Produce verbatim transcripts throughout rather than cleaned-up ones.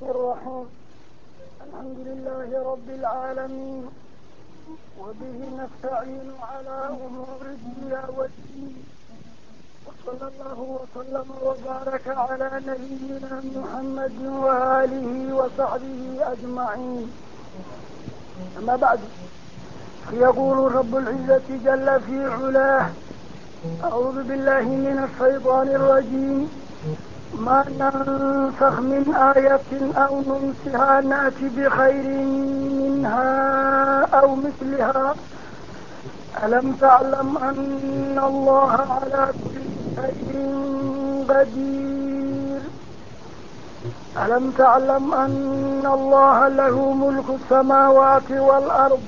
الرحيم. الحمد لله رب العالمين، وبه نستعين على أمور الدنيا والدين، وصلى الله وسلم وبارك على نبينا محمد وآله وصحبه أجمعين. أما بعد، يقول رب العزة جل في علاه: أعوذ بالله من الشيطان الرجيم. ما ننسخ من آية أو ننسها نأتي بخير منها أو مثلها. ألم تعلم أن الله على كل شيء قدير؟ ألم تعلم أن الله له ملك السماوات والأرض،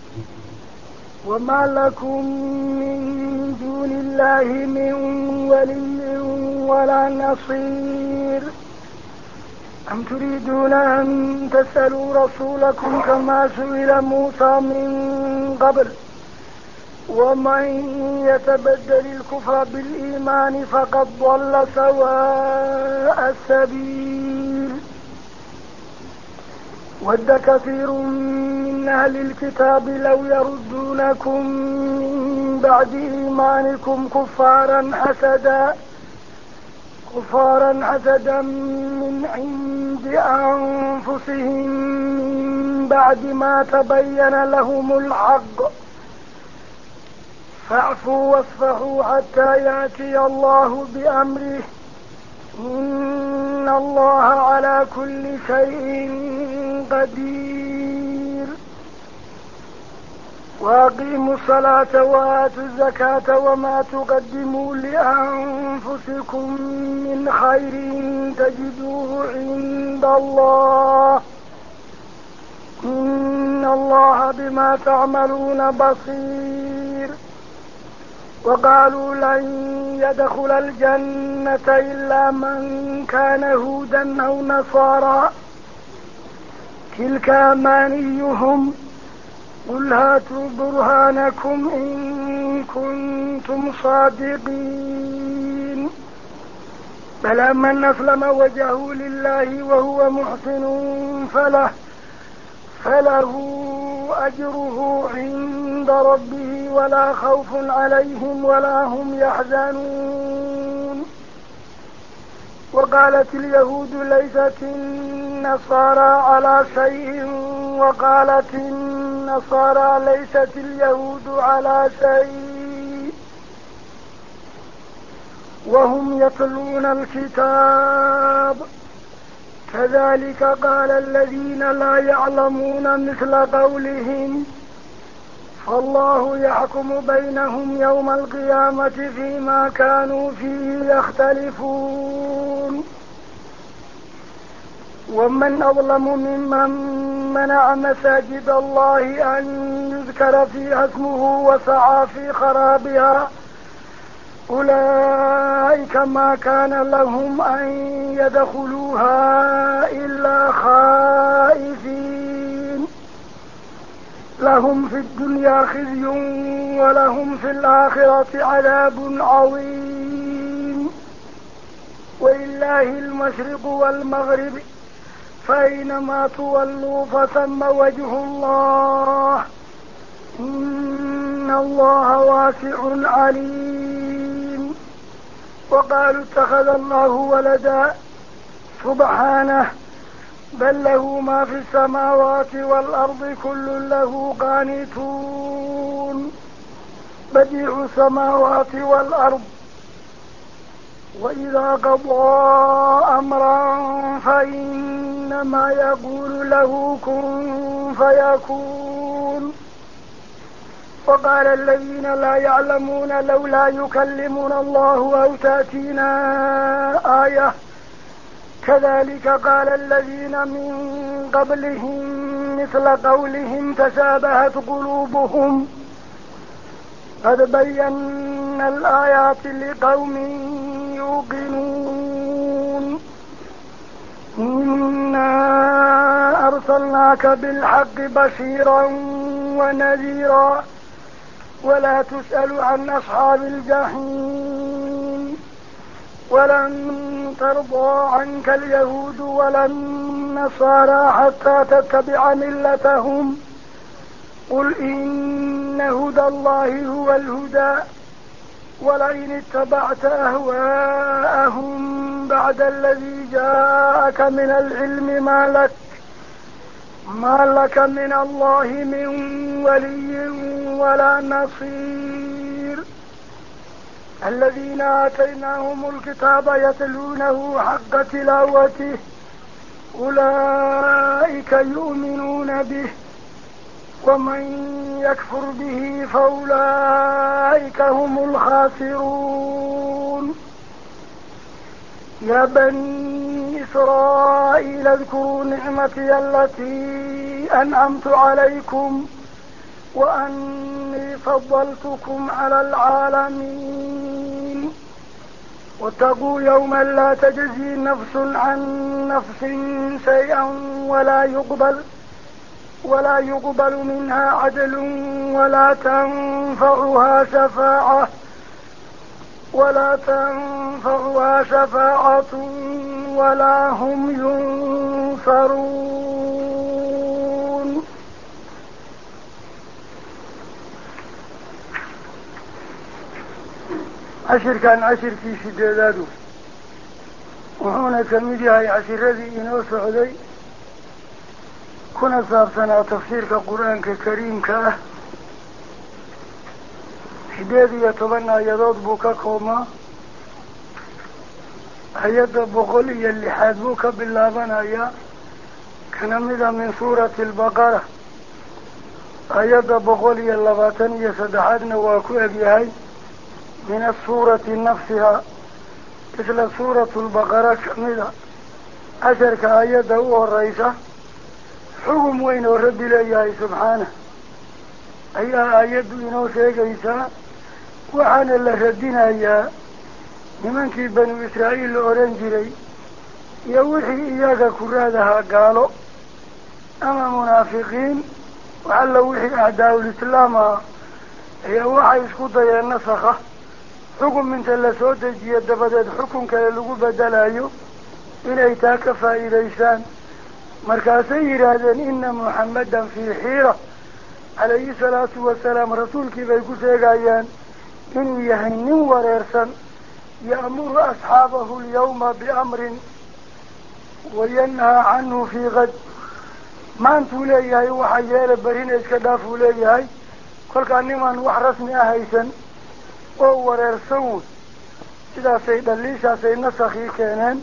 وما لكم من دون الله من ولي ولا نصير؟ أم تريدون أن تسألوا رسولكم كما سئل موسى من قبل؟ ومن يتبدل الكفر بالإيمان فقد ضل سواء السبيل. ود كثير من أهل الكتاب لو يردونكم من بعد إيمانكم كفارا حسدا كفارا حسدا من عند أنفسهم من بعد ما تبين لهم الحق، فاعفوا واصفحوا حتى يأتي الله بأمره، إن الله على كل شيء قدير. وأقيموا الصلاة وآتوا الزكاة وما تقدموا لأنفسكم من خير تجدوه عند الله، إن الله بما تعملون بصير. وقالوا لن يدخل الجنة إلا من كان هودا أو نصارى، تلك أمانيهم، قل هاتوا برهانكم إن كنتم صادقين. بلى من أسلم وجهه لله وهو محسن فله فله أجره عند ربه ولا خوف عليهم ولا هم يحزنون. وقالت اليهود ليست النصارى على شيء، وقالت النصارى ليست اليهود على شيء، وهم يتلون الكتاب. كذلك قال الذين لا يعلمون مثل قولهم، فالله يحكم بينهم يوم القيامة فيما كانوا فيه يختلفون. ومن أظلم ممن منع مساجد الله أن يذكر فيها اسمه وسعى في خرابها، أولئك ما كان لهم أن يدخلوها إلا خائفين، لهم في الدنيا خزي ولهم في الآخرة عذاب عظيم. ولله المشرق والمغرب، فأينما تولوا فثم وجه الله، إن الله واسع عليم. وقالوا اتخذ الله ولدا، سبحانه، بل له ما في السماوات والأرض كل له قانتون. بديع السماوات والأرض، وإذا قضى أمرا فإنما يقول له كن فيكون. وقال الذين لا يعلمون لولا يكلمنا الله أو تأتينا آية، كذلك قال الذين من قبلهم مثل قولهم تشابهت قلوبهم، قد بينا الآيات لقوم يوقنون. إنا أرسلناك بالحق بشيرا ونذيرا، ولا تسأل عن أصحاب الجحيم. ولن ترضى عنك اليهود ولا النصارى حتى تتبع ملتهم قل إن هدى الله هو الهدى ولئن اتبعت أهواءهم بعد الذي جاءك من العلم ما لك ما لك من الله من ولي ولا نصير الذين آتيناهم الكتاب يتلونه حق تلاوته أولئك يؤمنون به ومن يكفر به فأولئك هم الخاسرون يا بني إسرائيل اذكروا نعمتي التي أنعمت عليكم وأني فضلتكم على العالمين واتقوا يوما لا تجزي نفس عن نفس شيئا ولا يقبل ولا يقبل منها عدل ولا تنفعها شفاعة ولا تنفعها شفاعة ولا هم ينصرون. عشر كان عشر في شداده وهنا كمدها عشر الذي إنه سعودي كنا صابتنا تفسير كقرآن كريم كأه حدادي يتبنى يضاد بك قوما هيد بغلية اللي حادبوك بالله بنايا كان مذا من سورة البقرة هيد بغلية اللباتنية سدحادنا واكو أبيهاي من السورة نفسها مثل سورة البقرة كمذا عشر كآيات هو الرئيسة حكم وين رب إليه سبحانه أي آيات إنه شيء وعن الله ردنا يا لمن كي بنو إسرائيل أورنجري يوحي إياك كرادها قالوا أما منافقين وعلى وحي أعداء الإسلام يوحي اسكت يا نسخة حكم من تلسوت جيد بدأت حكم كاللغو بدلايو إلي تاكفى إليسان مركاسي إرادان إن محمدا في حيرة عليه الصلاة والسلام رسولك بيكو سيقايان إن يهنن وريرسا يأمر أصحابه اليوم بأمر وينهى عنه في غد ما انتو ليهاي وحيالة برين اسكدافو ليهاي كل كان نمان وحرسني أهيسا oo wareersan sidaasay dhaliishaasay nasakhi keeneen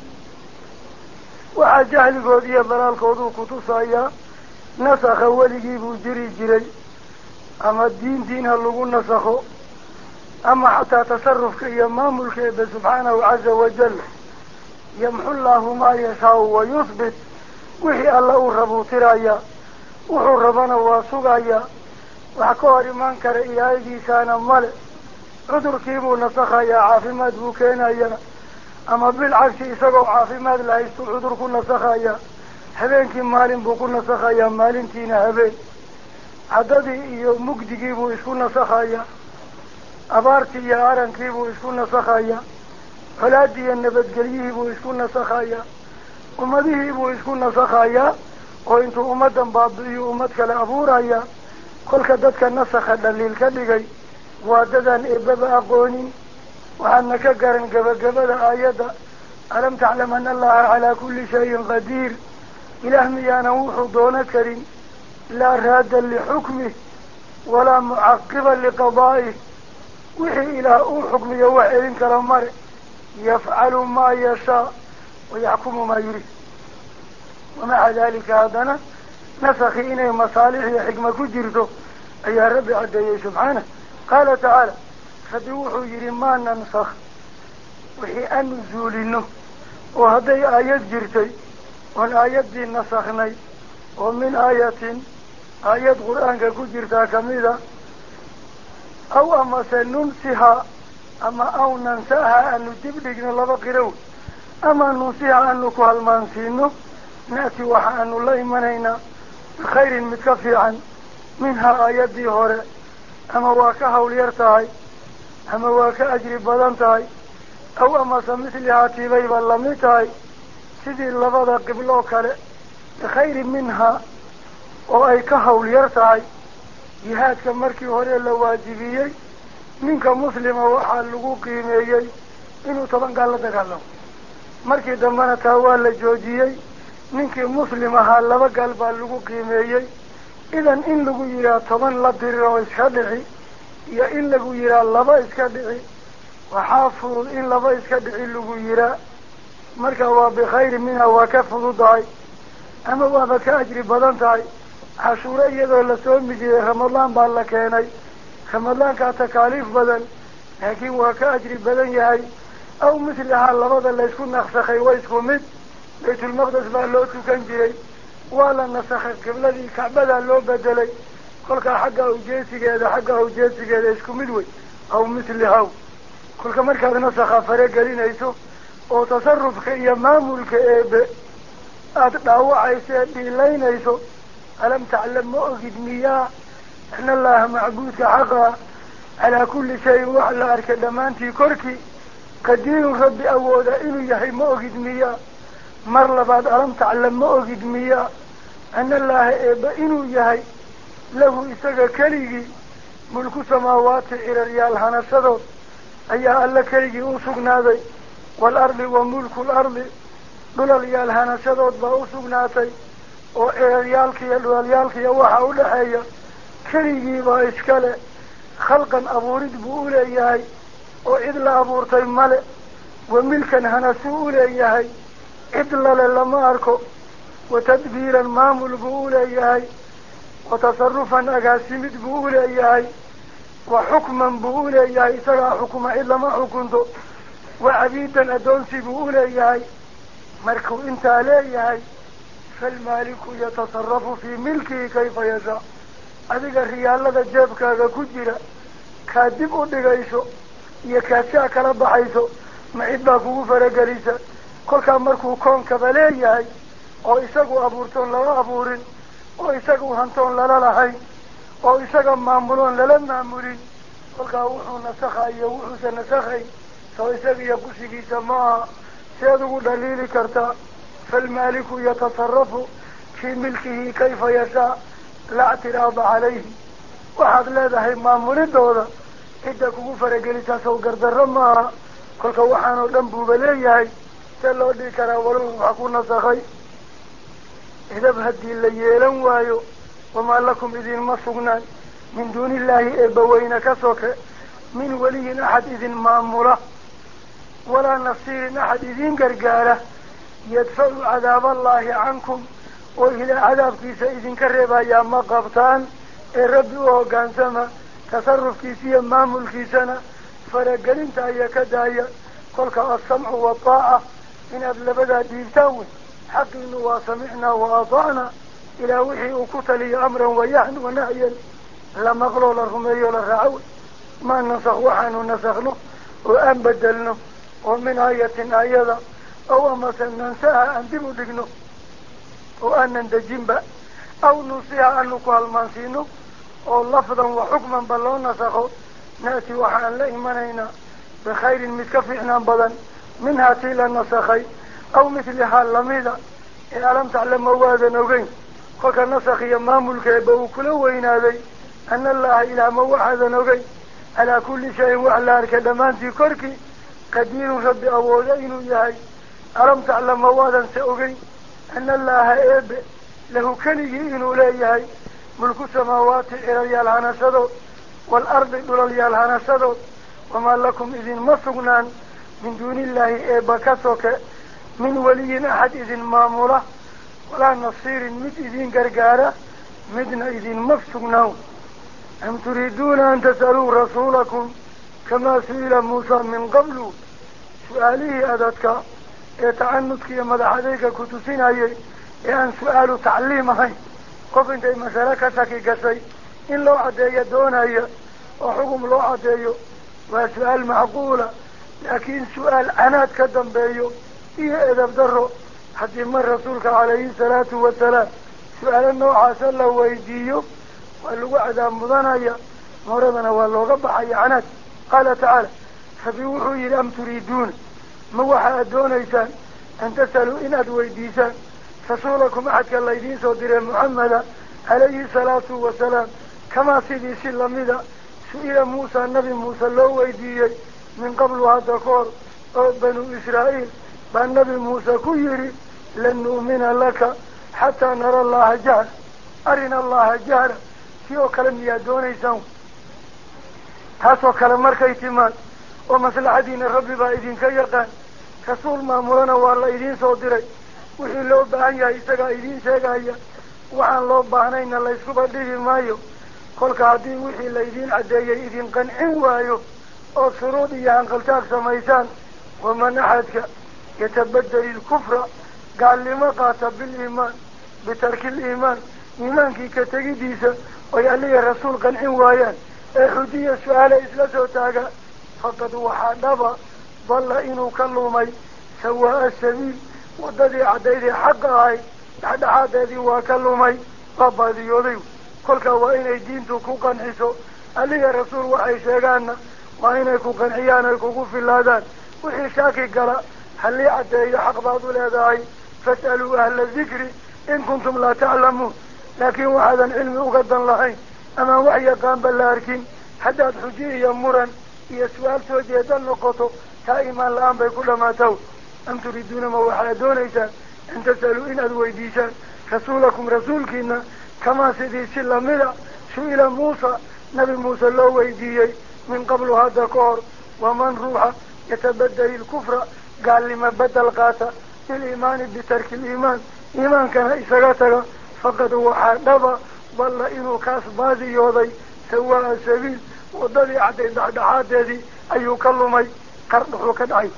waxaa jahligood iyo dalaalkoodu ku tusaya nasakha weligii buu jiri jiray ama diintiina lagu nasakho ama xataa tasarrufka iyo maamulka eebbe subxaanahu caza wajal yamxu llaahu maa yashaau wa yuthbit wixii alla uu rabuu tiraya wuxuu rabana waa sugaya wax ka hor imaan kara ilaahaygiisaana male cudurkiibuu nasakhayaa caafimaad buu keenayaa ama bilcagsi isagoo caafimaad la haystu cudur ku nasakhayaa habeenkii maalin buu ku nasakhayaa maalintiina habeen caddadii iyo mugdigiibuu isku nasakhayaa abaartii iyo arankiibuu isku nasakhayaa colaadii iyo nabadgelyihiibuu isku nasakhayaa ummadihiibuu isku nasakhayaa oo intuu ummaddan baabi'iyo ummad kale abuuraya kolka dadka nasakha dhaliil ka dhigay واددان إبابا أقوني وحنا كقرن قبقبدا آيادا ألم تعلم أن الله على كل شيء قدير إله ميانا وحو دون كريم لا رادا لحكمه ولا معقبا لقضائه وحي إله حكمه يوحي كرمار يفعل ما يشاء ويحكم ما يريد ومع ذلك هذا نسخ إنه مصالح حكمة كجرته أي ربي عدي سبحانه قال تعالى فدوحوا يري ما ننسخ وحي أن نزولنه وهذه آيات جرتي والآيات دي نسخني ومن آيات آيات قرآن كجرتا كميدا أو أما سننسها أما أو ننساها أن نتبلغنا لبقرون أما ننسيها أن نكوها المانسينه نأتي وحا أن الله منينا بخير متكفيعا منها آيات دي هوري أما واك هوليرتاي أما واك أجري بدنتاي أو أما سمثلها تيبي باللميتاي سيدي اللبضة قبلو كالي bikhayri minhaa oo ay ka hawl yar tahay jihaadka markii hore la waajibiyey ninka muslima waxaa lagu qiimeeyey inuu toban gaal la dagaalamo markii dambena taa waa la joojiyey ninkii muslim ahaa laba gaal baa lagu qiimeeyey idan in lagu yihaa toban la diriro oo iska dhici iyo in lagu yihaa laba iska dhici waxaa fudud in laba iska dhici lagu yihaa marka waa bikhayri minha waa ka fududahay ama waaba ka ajri badan tahay cashuuro iyadoo la soomi jiray ramadaan baa la keenay ramadaankaa takaaliif badan laakiin waa ka ajri badan yahay aw mislihaa labada laysku nasakhay waa isku mid baytulmaqdes baa loo tukan jiray waa la nasakhay qibladii kacbadaa loo bedelay kolkaa xagga awjeesigeeda xagga awjeesigeeda isku mid wey aw mislihaw kolka markaad nasakha faragelinayso oo tasarufka iyo maamulka eebe aada dhaawacayso ee dhiilaynayso alam taclam ma ogid miyaa ana allaha macbuudka xaqa calaa kulli shayin wax la arkay dhammaantii korkii qadiirun rabbi awooda inuu yahay ma ogid miyaa mar labaad alam taclam ma ogid miyaa ana allaha eebe inuu yahay lahu isaga keligii mulku samaawaati ciraryaal hanashadood ayaa alla keligii u sugnaaday waalardi wa mulku lardi dhulalyaal hanashadood baa u sugnaatay oo ciraryaalka iyo dhulalyaalkaiyo waxa u dhexeeya keligii baa iskale khalqan abuurid buu u leeyahay oo cid la abuurtay male wa milkan hanasuu u leeyahay cid lale lama arko wa tadbiiran maamul buu u leeyahay wa tasarufan agaasimid buu u leeyahay wa xukman buu u leeyahay isagaa xukuma cid lama xukunto wa cabiidan addoonsi buu u leeyahay markuu intaa leeyahay falmaaliku yatasarafu fii milkihi kayfa yashaa adiga riyaalada jeebkaaga ku jira kaa dib u dhigayso iyo kaashaa kala baxayso ma cid baa kugu faragelisa kolkaa markuu koonkaba leeyahay oo isagu abuurtoon lala abuurin oo isagu hantoon lala lahayn oo isaga maamuloon lala maamulin kolkaa wuxuu nasakha iyo wuxuusa nasakhay soo isaga iyo qushigiisa ma aha seed ugu dhaliili kartaa falmaaliku yatasarafu fii milkihi kayfa yashaa laa ictiraada calayhi waxaad leedahay maamulidooda cidda kugu faragelisaa sow gardarro maaha kolka waxaan oo dhan buuba leeyahay see loo dhigi karaa walow waxa ku nasakhay idab haddii la yeelan waayo wamaa lakum idinma sugnaan min duuni illaahi eebbaweyne ka soke min weliyin axad idin maamula walaa nasiirin axad idin gargaara yadfacu cadaaballaahi cankum oo ilaa cadaabkiisa idinka reebayaa ma qabtaan ee rabbi u hoggaansama tasarufkiisa iyo maamulkiisana faragelinta ayaa ka daaya kolka alsamcu waataaca inaad labadaa dhiibtaan wey xaqiinu waa samicnaa wa atacnaa ilaa wixii uu ku taliyo amran wayahan wanahyan la maqloo la rumeeyo la raaco wey maa nasakh waxaanu nasakhno oo aan bedelno oo min aayatin aayada aw amase nansaha aan dib u dhigno oo aanan dejinba aw nusiha aanu ku halmaansiino oo lafdan wa xukmanba loo nasakho naati waxaan la imanaynaa bikhayrin mid ka fiicnaan badan minhaa tii la nasakhay aw mislihaa lamida ee alam taclama waadan ogeyn kolka nasakh iyo maamulkeeba uu kula weynaaday ana allaha ilaahma waxaadan ogeyn calaa kulli shayin wax la arkay dhammaantii korkii qadiirun rabbi awooda inuu yahay alam taclama waadan se ogeyn ana allaha eebe lahu keligii inuu leeyahay mulku samaawaati ciraryaal hanashadood waalardi dhulalyaal hanashadood wamaa lakum idinma sugnaan min duuni illaahi eeba ka soke min weliyin axad idin maamula walaa nasiirin mid idin gargaara midna idinma sugnaaw am turiiduuna an tas'aluu rasuulakum kamaa su-ila muusa min qablu su-aalihii adadka ee tacanudka iyo madaxadayga ku tusinayay ee aan su-aalu tacliim ahayn qof intay masale ka shaki gashay in loo caddeeyo doonaya oo xugum loo caddeeyo waa su-aal macquula laakiin su-aal canaad ka dambeeyo iyo edab daro haddii mar rasuulka calayhi salaatu wasalaam su-aalo noocaasa la weydiiyo waa lagu cadaab mudanaya mooradana waa looga baxaya canaad qaala tacaala rabbi wuxuu yidhi am turiiduuna ma waxa aad doonaysaan an tas'aluu inaad weydiisaan رسولكم أحد كالليدين صدر محمد عليه الصلاة والسلام كما سيدي سلمدا سئل موسى النبي موسى لو ويدي من قبل هذا كور بنو إسرائيل فالنبي موسى كيري لن نؤمن لك حتى نرى الله جهر أرنا الله جهر كيو كلام يدوني سو تاسو كلام مركا اعتماد ومثل دين الرب بايدين كيقان رسول مامورنا والله ايدين صدري وحي لو باهيا إساقا ايدين شاقايا وحان لو باهنين الله يسكب عليه مايو كل كعدين وحي ليدين عدايا ايدين قنعين وايو او سرودي ينقلتاك سميسان ومن أحدك يتبدل الكفر قال لما قاتل بالإيمان بترك الإيمان إيمانك كتجديسا ويعلي الرسول قنعين وايان حدي السؤال إسلاسه تاقا فقد وحادبا ظل إنه كلمي سواء السبيل وددي عديد حقاي حد عديد وكلمي ربا ذي يضيو كل كوائن الدين تكو قنعسو علي الرسول وحي شاقانا وإن يكون قنعيانا يكون في اللادان وحي شاكي قرأ هل عديد حق بعض الأداعي فاسألوا أهل الذكر إن كنتم لا تعلمون لكن وحدا علم أقدم لحين أما وحي قام باللاركين حداد حجيه يمرا هي سؤال توجيه النقطة كائما الآن بكل ما تو أم تريدون ما وحادون إيسان أن تسألوا إن أدويديسان رسولكم رسولكنا كما سيدي سلمنا سئل موسى نبي موسى الله ويديي من قبل هذا كور ومن روح يتبدل الكفر قال لما بدل قاتا بالإيمان بترك الإيمان إيمان كان إساقاتك فقد وحادبا والله إنه كاس بازي يوضي سواء السبيل وضلي عدي دعدعات هذه أي يكلمي قرضه كدعي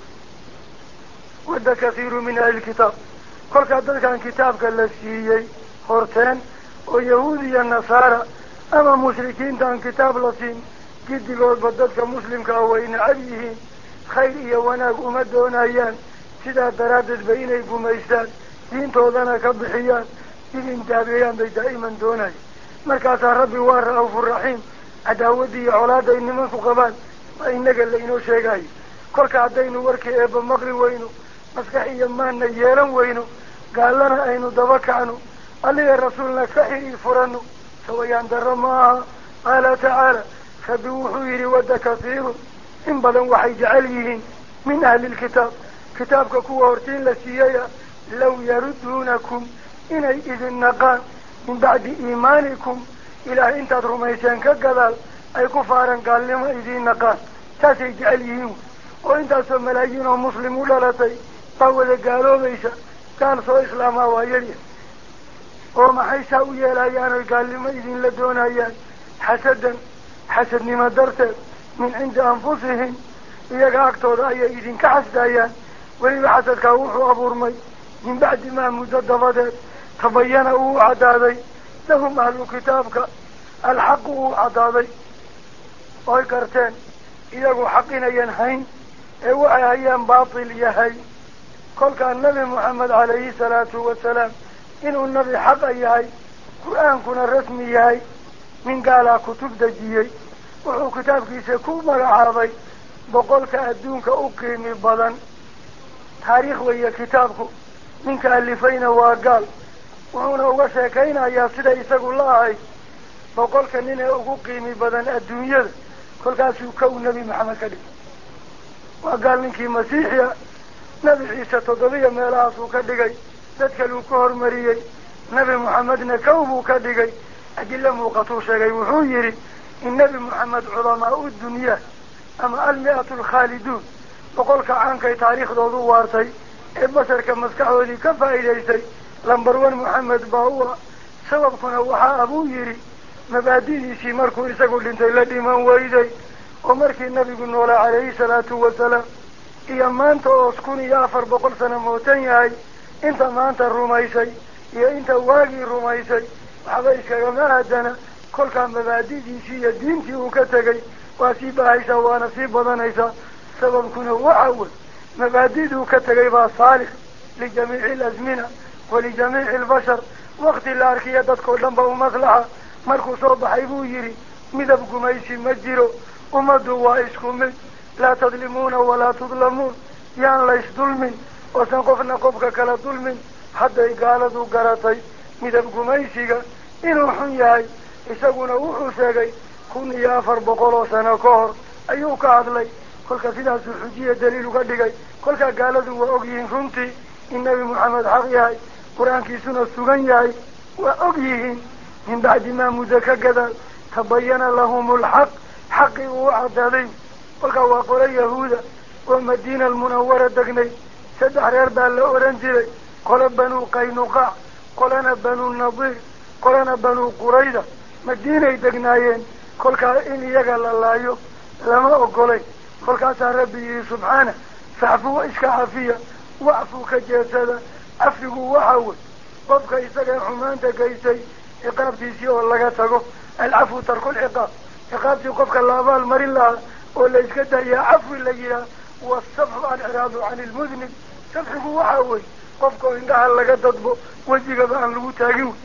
ود كثير من أهل الكتاب كل كذلك كان كتابك اللسيي هورتين ويهودي النصارى أما مشركين كان كتاب لسين جد قول بددك مسلم كأوين عليه خير وناك أمدون أيان سيدا ترادد بينيكم إيسان دين توضنا كبحيان دين تابعيان بي دائما دوني مركز ربي والرؤوف الرحيم عداودي عولاد إنما فقبان فإنك اللي إنو شيقاي كل كعدين وركي إبا مغري وينو مسكحي يمان نيالا وينو قال لنا أينو دبك عنو قال لي الرسول نكحي فرنو سويان درماها قال تعالى خبوحوا يرود كثير إن بلن وحي جعليهن من أهل الكتاب كتابك كوا ورتين لسيايا لو يردونكم إني إذن نقان من بعد إيمانكم إلى أنت رميسان كقلال أي كفارا قال لما إذن نقان تاسي جعليهن وإنت سو ملايين ومسلمون لالتي طول قالوا بيسا كان سو إسلاما ويليه وما حيسا ويلايان قال لما إذن لدون أيان حسدا حسد لما درت من عند أنفسهم إياك أكتور أي إذن كحسد أيان ولما حسد كوحوا أبو رمي من بعد ما مجدفت تبينوا عدادي لهم أهل كتابك الحق عدادي ويكرتين إياك حقنا ينهين إيوه أيام باطل يهي قل كان النبي محمد عليه الصلاة والسلام إنه النبي حق يهي قرآن كنا رسمي يهي من قال كتب دجيي وحو كتاب كيسا كوما لعاضي بقولك أدونك أقيمي بضن تاريخ ويا كتابك منك ألفين وقال وحونا وشاكين يا سيدة يساق الله بقولك أننا أقيمي بضن الدنيا كل كاسو كون النبي محمد كريم وقال لك مسيحيا نبي عيسى تضبيا ميلاسو كدقي تدكلوا كهر مريي نبي محمدنا كوبو كدقي أجل موقتو شاقي وحويري النبي محمد علماء الدنيا أما المئة الخالدون وقولك عنك تاريخ دودو وارتي البشر كمسكحو لي كفايديتي لمبروان محمد باهو سبب كنا وحا أبو يري مبادئي سي مركو إساقو لنتي لدي من ويدي ومركي النبي قلنا ولا عليه الصلاة والسلام إيا ما أنت أسكوني يافر بقل سنة موتين ياي إنت ما أنت الرميسي إيا إنت واقي الرميسي وحبايك يما أدنا كل كان مبادئي سي دينتي وكتغي واسيبا عيسى ونصيب وضنيسا سبب كنا وعول مبادئي وكتغي با صالح لجميع الأزمنة ولجميع البشر وقت الأركية تدخل لنبا ومصلحة مركو صوب حيبو يري مذب قميسي مجيرو ومدوا وإسكم لا تظلمون ولا تظلمون يان ليس ظلم وسنقفنا قفك كلا ظلم hadday gaaladu garatay midab gumaysiga inuu xun yahay isaguna wuxuu sheegay kun iyo afar boqol oo sano ka hor ayuu ka hadlay kolka sidaasuu xujiya daliil uga dhigay kolkaa gaaladu waa og yihiin runtii in nebi moxamed xaq yahay qur-aankiisuna sugan yahay waa og yihiin min bacdi maa muddo ka gadaal tabayana lahum alxaq xaqii uu cadaaday kolkaa waa qolo yahuuda oo madiina almunawara degnay saddex reer baa la oran jiray qolo banuu qaynuqaac qolana banuu nadiir qolana banuu qurayda madiinay degnaayeen kolkaa in iyaga la laayo lama ogolay kolkaasaa rabbi yihi subxaana facfuu iska cafiya wacfuu ka jeedsada cafigu waxa wey qofka isaga xumaanta gaysay ciqaabtiisii oo laga tago alcafu tarku lciqaab ciqaabtii qofka la abaal marin lahaa oo la iska dayaa cafwi la yidhaah wasafxu alciraadu cani lmudnib safxigu waxa wey qofkao indhaha laga dadbo wejigaba aan lagu taagin wey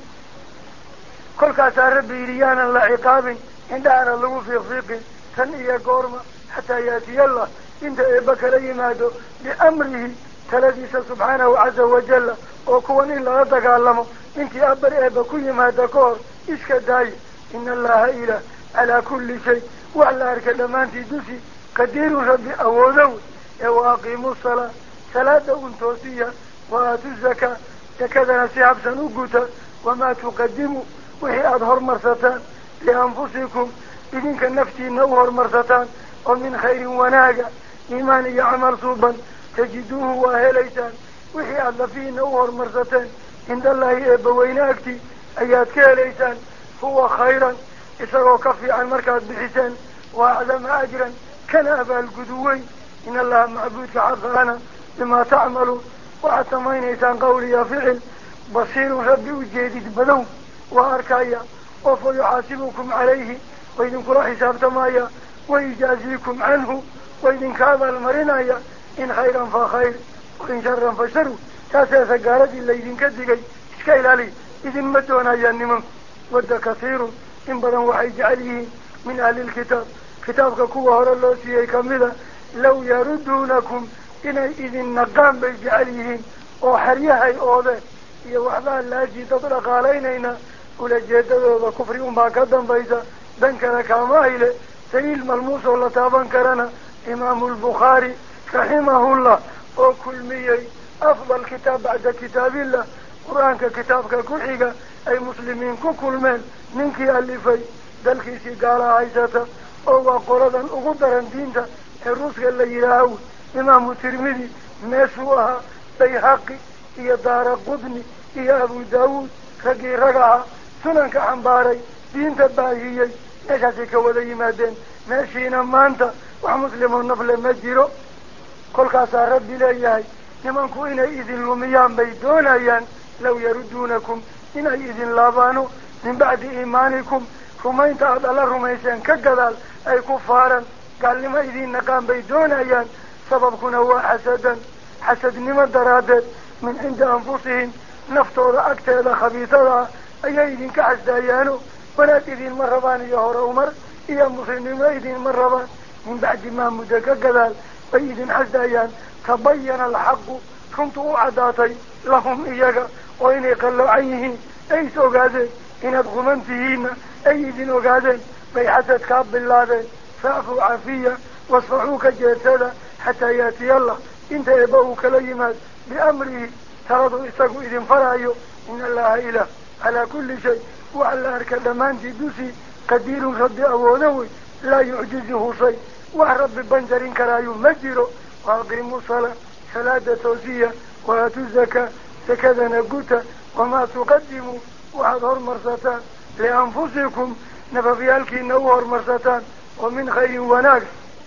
kolkaasaa rabbi yidhi yaanan la ciqaabin indhahana lagu fiiqfiiqin tan iyo goorma xataa yaatiyallah inta eebba kala yimaado biamrihi taladiisa subxaanahu caza wajalla oo kuwan in lala dagaalamo intii abar eebba ku yimaada ka hor iska daaya ina allaha ilah calaa kulli shay wax la arkay dhammaantii dusi qadiirun rabbi awoodo wey ee wa aqiimu salaa salaada un toosiya wa aatu zakaa zakadana si habsan u guta wamaa tuqadimu wixii aada hormarsataan lianfusikum idinka naftiina u hormarsataan oo min khayrin wanaaga iimaan iyo camal suuban tajiduuhu waa helaysaan wixii aada lafihiina u hormarsateen cindallahi eebbaweyne agti ayaad ka helaysaan huwa khayran isagoo ka fiican markaad bixiseen wa acdama ajran kana abaalgudu weyn in allaha macbuudka xaqaana bimaa tacmaluun waxaad samaynaysaan qowl iyo ficil basiirun rabbi ujeedid badow waa arkaya oo fa yuxaasibukum calayhi wa idinkula xisaabtamaya wayujaaziikum canhu wa idinka abaalmarinaya in khayran fa khayr wain sharan fa sharu taaseesa gaaladii laydinka digay iska ilaaliya idinma doonayaan nimanku wadda kasiirun in badan waxay jecel yihiin min ahlilkitaab kitaabka kuwa hore loo siiyey kamida law yaruduunakum inay idin naqaan bay jecel yihiin oo xeryahay oodeen iyo waxbaa laaji dad dhaqaalaynayna ulajeedadooda kufri unbaa ka dambaysa dan kale kaama hayle daliil malmuus oo la taaban karana imaamu lbukhaari raximahullah oo kulmiyey afdal kitaab bacda kitaabillah qur-aanka kitaabka ku xiga ay muslimiin ku kulmeen ninkii alifay dalkiisii gaalaha haysata oo waa qoladan ugu daran diinta ee ruuska la yidhaaho imaamu tirmidi meeshuu ahaa bayhaqi iyo daara qudni iyo abu daawuud raggii rag ahaa sunanka xambaaray diinta baahiyey meeshaasay ka wada yimaadeen meeshiina maanta wax muslimoo nafle ma jiro kolkaasaa rabbi leeyahay nimanku inay idin lumiyaan bay doonayaan law yaruduunakum inay idin laabaano min bacdi iimaanikum rumaynta aada alla rumayseen ka gadaal ay ku faaran gaalnimo idiin naqaan bay doonayaan sababkuna waa xasadan xasadnimo daraaddeed min cindi anfusihim naftooda agteeda khabiisada ah ayay idinka xasdaayaano wanaag idinma rabaan iyo hore umar iyo muslimnimo idinma rabaan min bacdi maa muddo ka gadaal bay idin xasdaayaan tabayana alxaqu runtu u caddaatay lahum iyaga oo inay qalloocan yihiin ay is ogaadeen inaad quman tihiinna ay idin ogaadeen bay xasad kaa bilaabeen facfuu cafiya wasfaxuu ka jeedsada xataa yaatiyallah inta eebba uu kala yimaad biamrihi taladu isagu idin faraayo in allaha ilah calaa kulli shay waxa la arka dhammaantii dusii qadiirun rabbi awoodo wey laa yucjizuhu shay wax rabbi banjarin karaayu ma jiro waaqiimu salaa salaada toosiya waaatu zakaa sakadana guta wamaa tuqadimuu waxaad hormarsataan lianfusikum nafafyaalkiina u hormarsataan oo min khayrin wanaag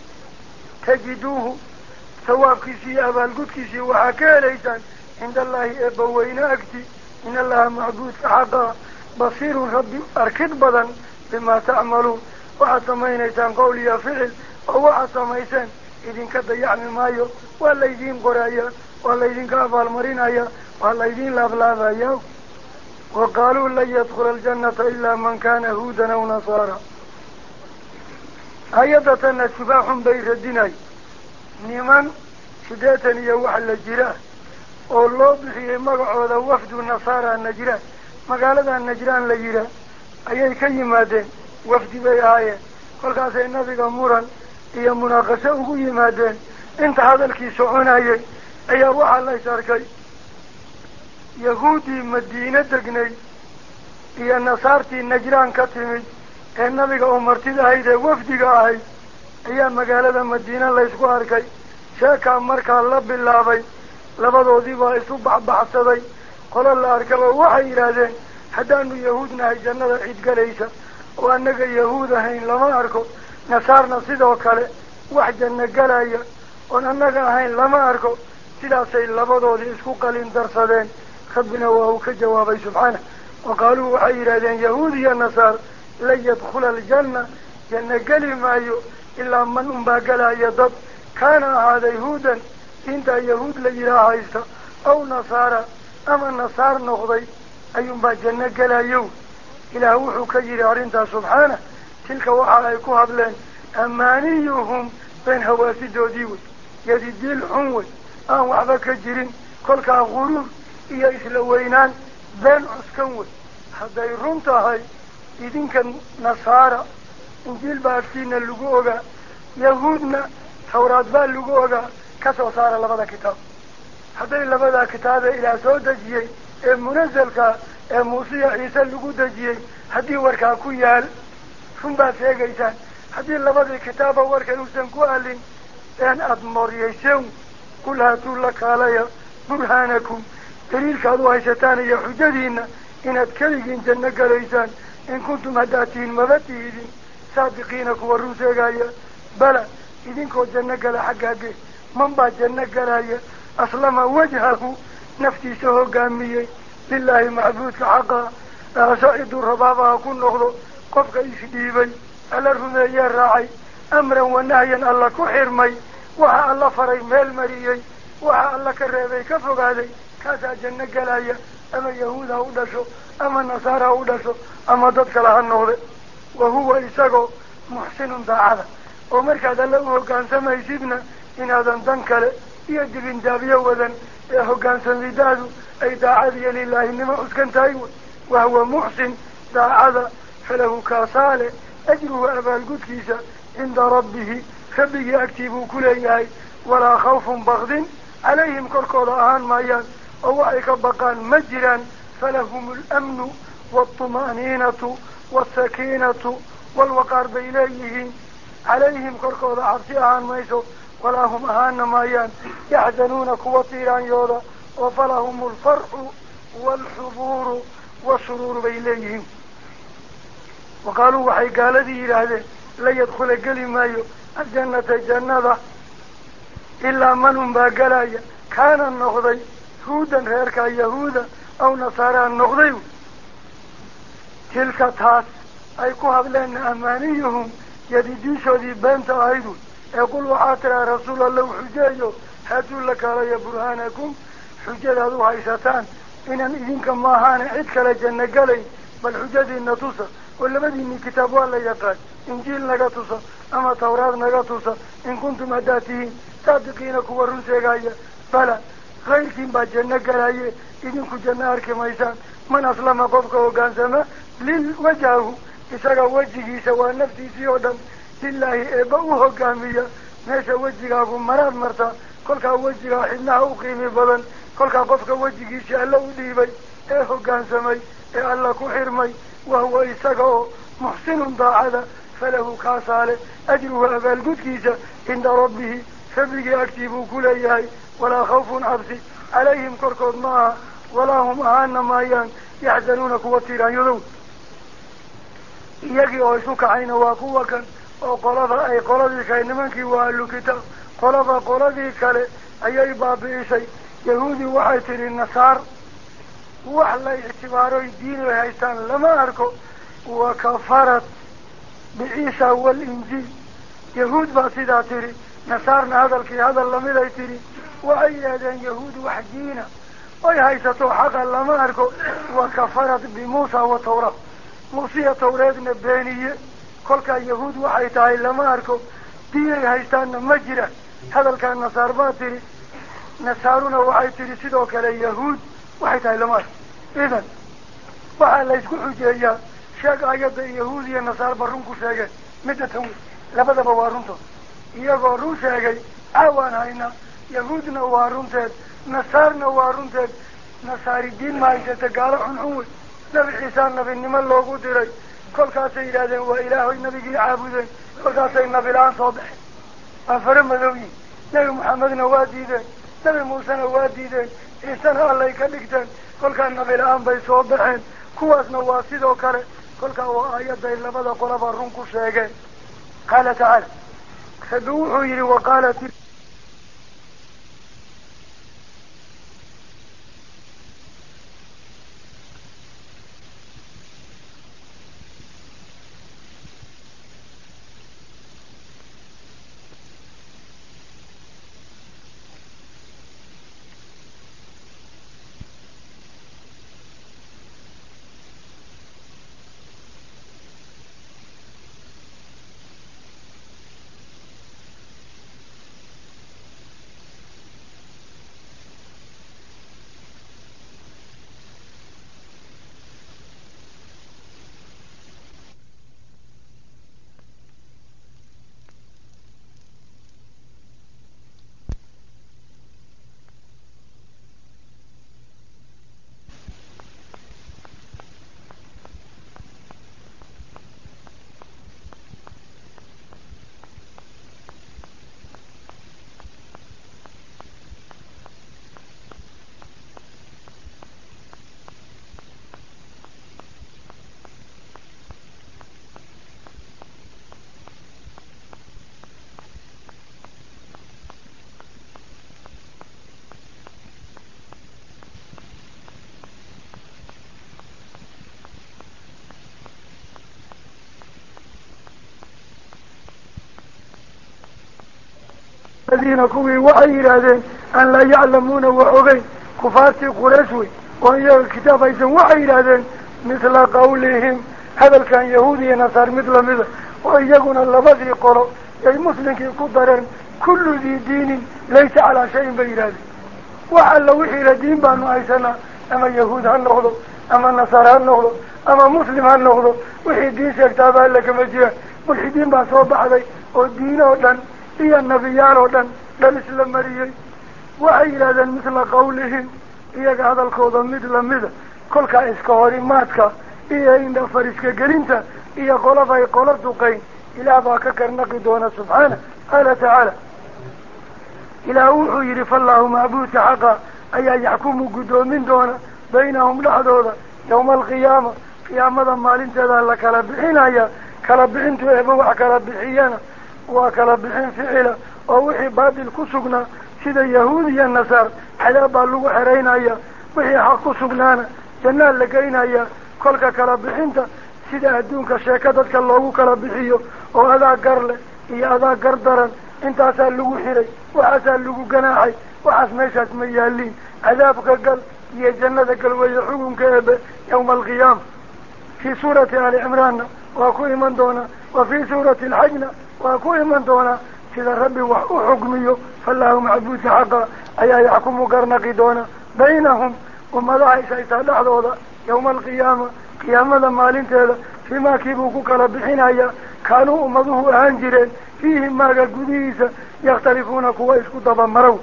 tajiduuhu sawaabkiisii iyo abaalgudkiisii waxaa ka helaysaan cinda allahi eebbaweyne agti in allaha macbuudka xaqaa basiirun rabbi arkid badan bimaa tacmaluun waxaad samaynaysaan qowl iyo ficil oo waxaad samayseen idinka dayacmi maayo waa laydiin qorayaa waa laydinka abaalmarinaya waa laydiin laablaabaya wa qaaluu lan yadkhula aljannata ilaa man kana huudan aw nasaara hay-adatana shubaaxun bay radinay niman sideetan iyo wax la jira oo loo bixiyey magacooda wafdu nasaara najraan magaalada najraan la yidhaah ayay ka yimaadeen wafdi bay ahaayeen kolkaasay nabiga muran iyo munaaqasho ugu yimaadeen inta hadalkii soconayay ayaa waxaa la is arkay yahuuddii madiine degnay iyo nasaartii najraan ka timid ee nabiga oo martida ahayd ee wafdiga ahayd ayaa magaalada madiine la ysku arkay sheekaa markaa la bilaabay labadoodii baa isu baxbaxsaday qolo la arkaba waxay yidhaahdeen haddaanu yahuud nahay jannada cid galaysa oo annaga yahuud ahayn lama arko nasaarna sidoo kale wax janno galaya oon annaga ahayn lama arko sidaasay labadoodii isku qalin darsadeen rabbina waa uu ka jawaabay subxaanah wa qaaluu waxay yidhahdeen yahuud iyo nasaar lan yadkhula aljanna janno geli maayo ilaa man unbaa galaya dad kaana ahaaday huudan diintaa yahuud la yidhaah haysta aw nasaara ama nasaar noqday ayuunbaa janno gelayo ilaah wuxuu ka yidhi arrintaas subxaanah tilka waxa ay ku hadleen amaaniyuhum been hawaasidoodii wey yadidiil xun wey aan waxba ka jirin kolkaa guruur iyo isla weynaan been cuskan wey hadday run tahay idinka nasaara injiil baa agtiina lagu ogaa yahuudna tawraad baa lagu ogaa ka soo saara labada kitaab hadday labadaa kitaabee ilaah soo dejiyey ee munazalkaa ee muusiya ciise lagu dejiyey haddii warkaa ku yaal run baad sheegaysaan haddii labadii kitaaba warkan uusan ku alin een aada mooryeyseen qul haatuu la kaalaya burhaanakum daliilkaad u haysataan iyo xujadiina inaad keligiin janno galaysaan in kuntum haddaad tihiin maba tihidin saadiqiina kuwa run sheegaya bala idinkoo janno gala xaggaage man baa janno galaya aslama wajhahu naftiisa hogaamiyey lilaahi macbuudka xaqa saciduu rabaabaha ku noqdo qofka isdhiibay alla rumeeyee raacay amran wanahyan alla ku xirmay waxa alla faray meel mariyey waxa alla ka reebay ka fogaaday kaasaa janno galaya ama yahuud ha u dhasho ama nasaar ha u dhasho ama dad kale ha noqde wa huwa isagoo muxsinun daacada oo markaad alla u hoggaansamaysidna inaadan dan kale iyo dibindaabyo wadan ee hoggaansamidaadu ay daacadiyo lilaahinimo cuskan tahay wey wahuwa muxsin daacada falahu kaasaale ajruhu abaalgudkiisa cinda rabbihi rabbigii agtii buu ku leeyahay walaa khawfun bakdin calayhim korkooda ahaan maayaan oo waxay ka baqaan ma jiraan falahum alamnu waaltuma'niinatu waalsakiinatu waalwaqaar bay leeyihiin calayhim korkooda cabsi ahaan mayso walaa hum ahaana maayaan yaxzanuuna kuwa tiiraanyooda oo falahum alfarxu waalxubuuru wasuruuru bay leeyihiin waqaaluu waxay gaaladii yidhaahdeen la yadkhula geli maayo aljannata jannada ilaa man unbaa galaya kaana noqday huudan reerkaa yahuuda aw nasaaraan noqday tilka taas ay ku hadleenna amaaniyuhum yadidiishoodii beenta ahaydu ee qul waxaa tiraa rasuul allahu xujeeyo haatuu la kaalaya burhaanakum xujadaad u haysataan inaan idinka maahaane cid kale janno galayn bal xujadiina tusa oo labadiinii kitaab waa la yaqaan injiil naga tusa ama tawraad naga tusa in kuntum haddaad tihiin saadiqiina kuwa run sheegaya bala kayrkiin baa janno galaye idinku janno arki maysaan man aslama qofka hoggaansama lil wajhahu isaga wejigiisa waa naftiisii oo dhan lilaahi eebba u hoggaamiya meesha wejigaagu maraad marta kolkaa wejigaa xidnaha u qiimi badan kolkaa qofka wejigiisii alla u dhiibay ee hoggaansamay ee alla ku xirmay wahuwa isaga oo muxsinun daacada falahu kaasaale ajruhu abaalgudkiisa cinda rabbihi rabbigii agtii buu ku leeyahay walaa khawfun cabsi calayhim korkood ma aha walaa hum ahaana maayaan yaxzanuuna kuwa tiiraanyadow iyagii oo isu kacayna waa kuwa kan oo qolada ay qoladii kale nimankii waa ahlu kitaab qolada qoladii kale ayay baabi'isay yahuudi waxay tidhi nasaar wax la ictibaaroy diin ay haystaan lama arko wa kafarat biciisa waalinjiil yahuud baa sidaa tidhi nasaarna hadalkii hadal lamiday tidhi waxay yidhahdeen yahuud wax diina oy haysato xaqa lama arko wa kafarat bimuusa wa tawraat muusiya tawreedna beeniye kolkaa yahuud waxay tahay lama arko diinay haystaanna ma jira hadalkaa nasaar baa tidhi nasaaruna waxay tidhi sidoo kale yahuud waxay tahay lama ark idan waxaa la isku xujeeyaa sheeg ayadda yahuud iyo nasaarba run ku sheegeen midda tan wey labadaba waa runtood iyagoo run sheegay caawaan hayna yahuudna waa runteed nasaarna waa runteed nasaari diin ma haysata gaalo xunxun wey nabi ciisaa nabinimo loogu diray kolkaasay yidhahdeen waa ilaahoy nabigii caabudeen kolkaasay nabi la-aan soo baxeen waa fara madowyiin nebi maxamedna waa diideen nebi muusena waa diideen ciisena allay ka dhigteen kolkaa nabi la-aan bay soo baxeen kuwaasna waa sidoo kale kolkaa waa aayaday labada qolaba run ku sheegeen qaala tacaala rabbi wuxuu yidhi waqaalat الذين كوي وحي يرادين أن لا يعلمون وحوغين كفارتي قريشوي وهي الكتاب أيضا وحي يرادين مثل قولهم هذا كان يهودي نصار مثل مثل وإيقون اللبذي قروا أي مسلم كقدرين كل ذي دين ليس على شيء بيرادي وحل وحي لدين بانو أيسنا أما يهود هنغضو أما النصارى هنغضو أما مسلم هنغضو وحي دين سيكتابها لك مجيئا والحدين باسوب علي والدين ودن هي النبيان ودن للإسلام مريي وحي إلى مثل قولهم إياك هذا الكوضة مثل مثل كل كإسكاري ماتك إيا إن فريسك قرنت إيا قلبا يقلب دقين إلى باك كرنقي دون سبحانه قال تعالى إلى أوحو يرف الله معبوث حقا أي يحكموا قدومين دون بينهم لحظوظا يوم القيامة قيامة مالين تذا لك لبحين أيا كلبحين تؤهبوا كلبحيانا وكلبحين فعلا ووحي بادل كسقنا سيدا يهودي النصار حلابا لغو حرين أيا وحي حق سقنانا جنال لقين أيا كلك كلبحين سيدا أدونك شاكدتك اللغو كلبحيو وهذا قرل إيا هذا قردرا انت أسال لغو حري وأسال لغو قناحي وحس ميشات ميالين عذابك قل هي جنتك الويحوكم كيبه يوم القيامة في سورة آل عمران وأكوه من دونا وفي سورة الحجنة وأكوه من دونا سيدا ربي وحكميه فالله معبوث حقا أي يحكم قرنقي دونا بينهم ومضاعي شيطان لحظوظا يوم القيامة قيامة مالين تهذا فيما كيبوكوك ربحين أيا كانوا أمضوه أهانجرين فيهم ما قديسة يختلفون كويس كتبا مرو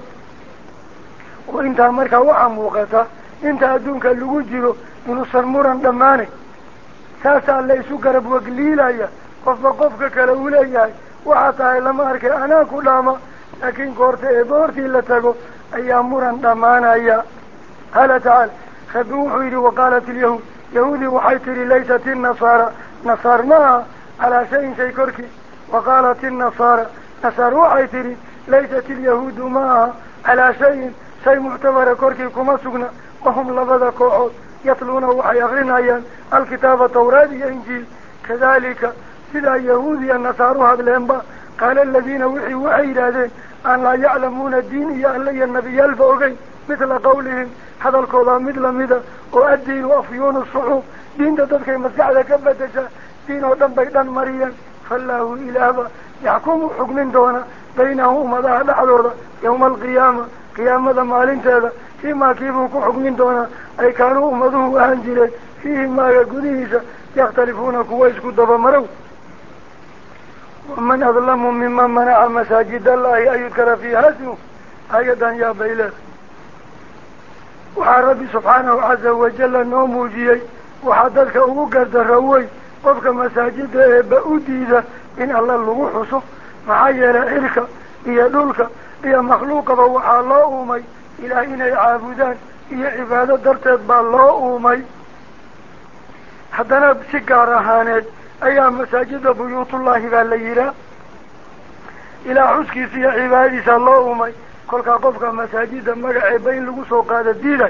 وإنت أمريكا وحموقتا إنت أدونك اللي وجهه من الصرمورا دماني ساسا ليسو قرب وقليلا يا قف قفك كالولا وحتى لما أركي أنا كلاما لكن قرتي بورتي لتقو أي أمورا دمانا يا قال تعالى خذوه وقالت اليهود يهودي وحيتري ليست النصارى نصرناها على شيء شيء كركي وقالت النصارى نصر وحيتري ليست اليهود معها على شيء شيء معتبر كركي كما سقنا وهم لبدا كوحود يطلون وحيغرين أيان الكتاب توراة إنجيل كذلك سلا يهودي النصارى هذا الأنباء قال الذين وحي وحي لذين أن لا يعلمون الدين يا ألي النبي الفوقي مثل قولهم هذا القول مثل مذا وأدين وأفيون الصحوب دين تدك مسجد كبتشا دين ودم بيدان مريا فالله إله يحكم حكم دونه بينهم ومضى لحظة يوم القيامة qiyaamada maalinteeda fiimaa kiibuu ku xugmin doonaa ay kaanuu ummaduhu ahaan jireen fiihi maaga gudihiisa yakhtalifuuna kuwa isku dabamarow waman adlamu miman manaca masaajid allahi an yudkara fiiha ismuh ayadan yaa bayleed waxaa rabbi subxaanahu caza wajalla noo muujiyey waxaa dadka ugu gardarawey qofka masaajida eeba u diida in alla lagu xuso maxaa yeelay cirka iyo dhulka iyo makhluuqaba waxaa loo uumay ilaah inay caabudaan iyo cibaado darteed baa loo uumay haddana si gaar ahaaneed ayaa masaajida buyuutullaahi baa la yihaa ilaah xuskiisa iyo cibaadadiisa loo uumay kolkaa qofka masaajida magaceeba in lagu soo qaado diiday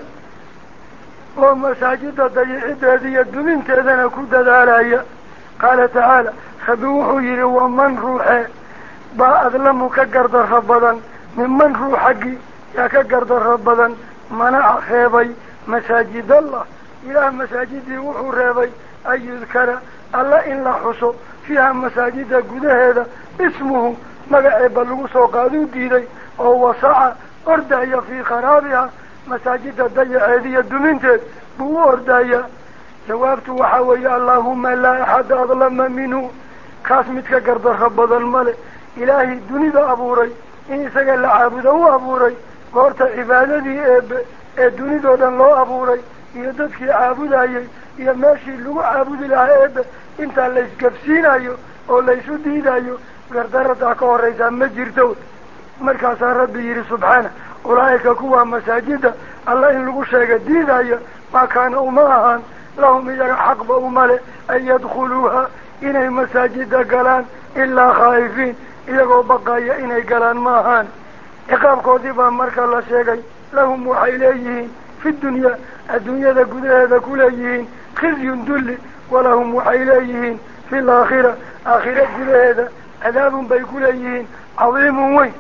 oo masaajida dayicideeda iyo duminteedana ku dadaalaya qaala tacaala rabbi wuxuu yidhi waman ruuxe baa adlamu ka gardarro badan minman ruux xaggii yaa ka gardarro badan manaca reebay masaajidallah ilaah masaajidii wuxuu reebay an yudkara alla in la xuso fiiha masaajida gudaheeda ismuhu magaceeba lagu soo qaaduu diiday oo wasaca ordaya fii kharaabiha masaajida dayaceediyo duminteed buu u ordaya jawaabtu waxaa weeye allaahuma laa axada adlama minhu kaas mid ka gardarro badan male ilaahay dunida abuuray in isaga la caabudo u abuuray goorta cibaadadii eebe ee dunidoo dhan loo abuuray iyo dadkii caabudayay iyo meeshii lagu caabudi lahaa eebe intaa laysgabsiinayo oo laysu diidayo gardaradaa ka horraysaa ma jirto markaasaa rabbi yidhi subxaana ulaa'ika kuwaa masaajida alla in lagu sheega diidaya maa kaana uma ahaan lahum iyaga xaqba umale an yadkhuluuha inay masaajida galaan ilaa khaa'ifiin iyagoo baqaya inay galaan ma ahaan ciqaabkoodii baa marka la sheegay lahum waxay leeyihiin fi dunyaa adduunyada gudaheeda ku leeyihiin khizyun dulli walahum waxay leeyihiin fi laakhira aakhira gudaheeda cadaabun bay ku leeyihiin cadiimun weyn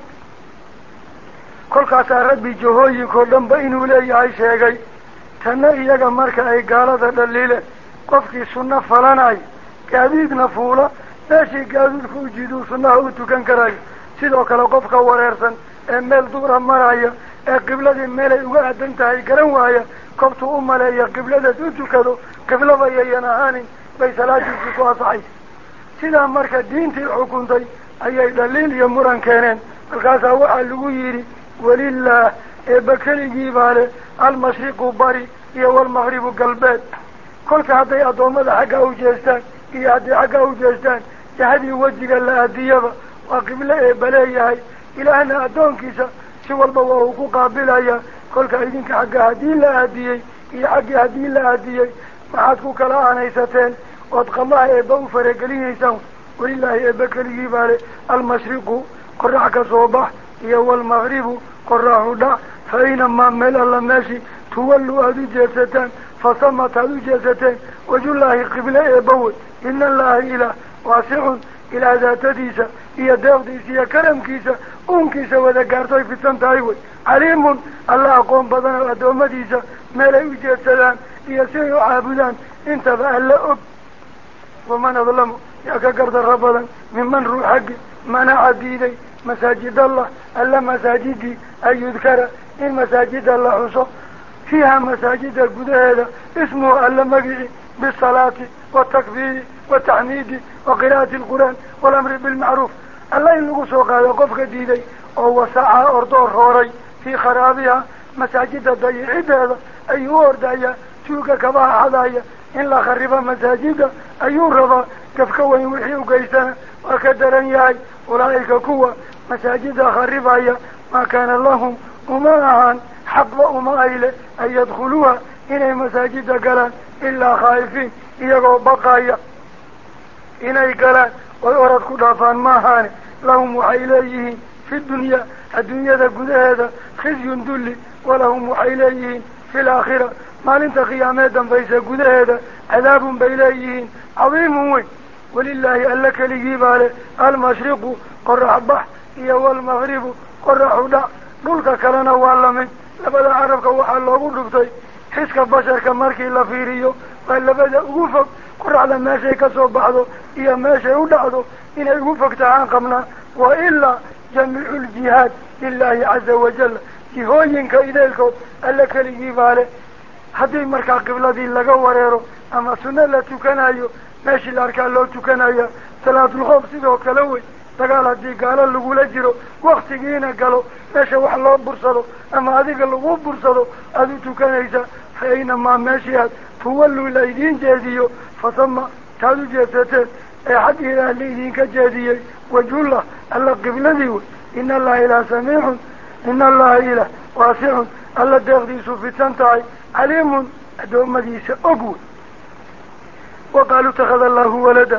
kolkaasaa rabbi jahooyinkoo dhanba inuu leeyahay sheegay tanna iyaga marka ay gaalada dhaliileen qofkii sunno falanayo gaadiidna fuula meeshii gaadiidku u jiduu sunnaha u tukan karayo sidoo kale qofka wareersan ee meel duura maraya ee qibladii meelay uga aadan tahay garan waaya kobtuu u maleeya qibladeed u tukado qiblaba yayan ahaanin bay salaadiisii ku asaxaysa sidaa marka diintii xukuntay ayay dhaliil iyo muran keeneen markaasaa waxaa lagu yidhi walilaah eeba keligii baa leh almashriqu bari iyo walmaqribu galbeed kolka hadday addoommada xaggaa u jeestaan iyo hadday xaggaa u jeestaan jahadii wejiga la aadiyaba waa qiblo eeba leeyahay ilaahna addoonkiisa si walba waa uu ku qaabilaya kolka idinka xagga haddii la aadiyey iyo xaggii haddii la aadiyey maxaad ku kala aanaysateen ood qamaha eeba u faragelinaysaan walilaahi eeba keligii baa leh almashriqu qorax ka soo bax iyo walmaqribu qoraxu dhac fa aynamaa meel alla meeshii tuwallu aada u jeedsataan fasamat aada u jeedsateen wajullaahi qiblo eebawey ina allaha ilaah waasicun ilaah daatadiisa iyo deeqdiisa iyo karamkiisa uunkiisa wada gaartoy fidsan tahay wey caliimun alla aqoon badan oo addoommadiisa meelay u jeedsadaan iyo siay u caabudaan intaba alla og waman adlamu yaa ka gardarro badan minman ruux xaggi manaca diiday masaajid allah alla masaajidii an yudkara in masaajida la xuso fiiha masaajida gudaheeda ismuhu alla magici bisalaati watakbiiri wataxmiidi wa qira'ati alqur'aan walamri bilmacruuf alla in lagu soo qaado qofka diiday oo wasacaa ordoo rooray fii kharaabiha masaajida dayicideeda ayuu u ordaya tuuga kabaha xadaya in la kharibo masaajida ayuu rabaa gafka weyn wixii u geystana waa ka daran yahay ulaa'ika kuwa masaajida kharibaya maa kaana lahum uma ahaan xaqba uma ayle an yadkhuluuha inay masaajida galaan ilaa khaa'ifiin iyagoo baqaya inay galaan oy orad ku dhaafaan ma ahaane lahum waxay leeyihiin fi dunyaa adduunyada gudaheeda khizyun dulli walahum waxay leeyihiin fi laakhira maalinta qiyaamee dambaysa gudaheeda cadaabun bay leeyihiin cadiimun weyn walilaahi alla keligii baa leh almashriqu qorax bax iyo walmaqribu qoraxu dhac dhulka kalena waa lamid labada carabka waxaa loogu dhuftay xiska basharka markii la fiiriyo waa labada ugu fog qoraxda meeshay ka soo baxdo iyo meeshay u dhacdo inay ugu fog tahaan qabnaa wa ilaa jamiicu ljihaad lilaahi caza wajal jihooyinka ideelkood alla keligii baale haddii markaa qibladii laga wareero ama sunno la tukanayo meeshii la arkaa loo tukanaya salaatulkhoof sidoo kale wey dagaal haddii gaalo lagula jiro waktigiina galo meesha wax loo bursado ama adiga lagu bursado aada u tukanaysa fa aynamaa meeshii aad tuwalluu la idiin jeediyo fasama taad u jeedsateen ee xag ilaah la idinka jeediyey wajhullah alla qibladii wey ina allaha ilaah samiicun ina allaha ilaah waasicun alla deeqdiisu fidsan tahay caliimun addoommadiisa og wey waqaaluu ittakhada allahu walada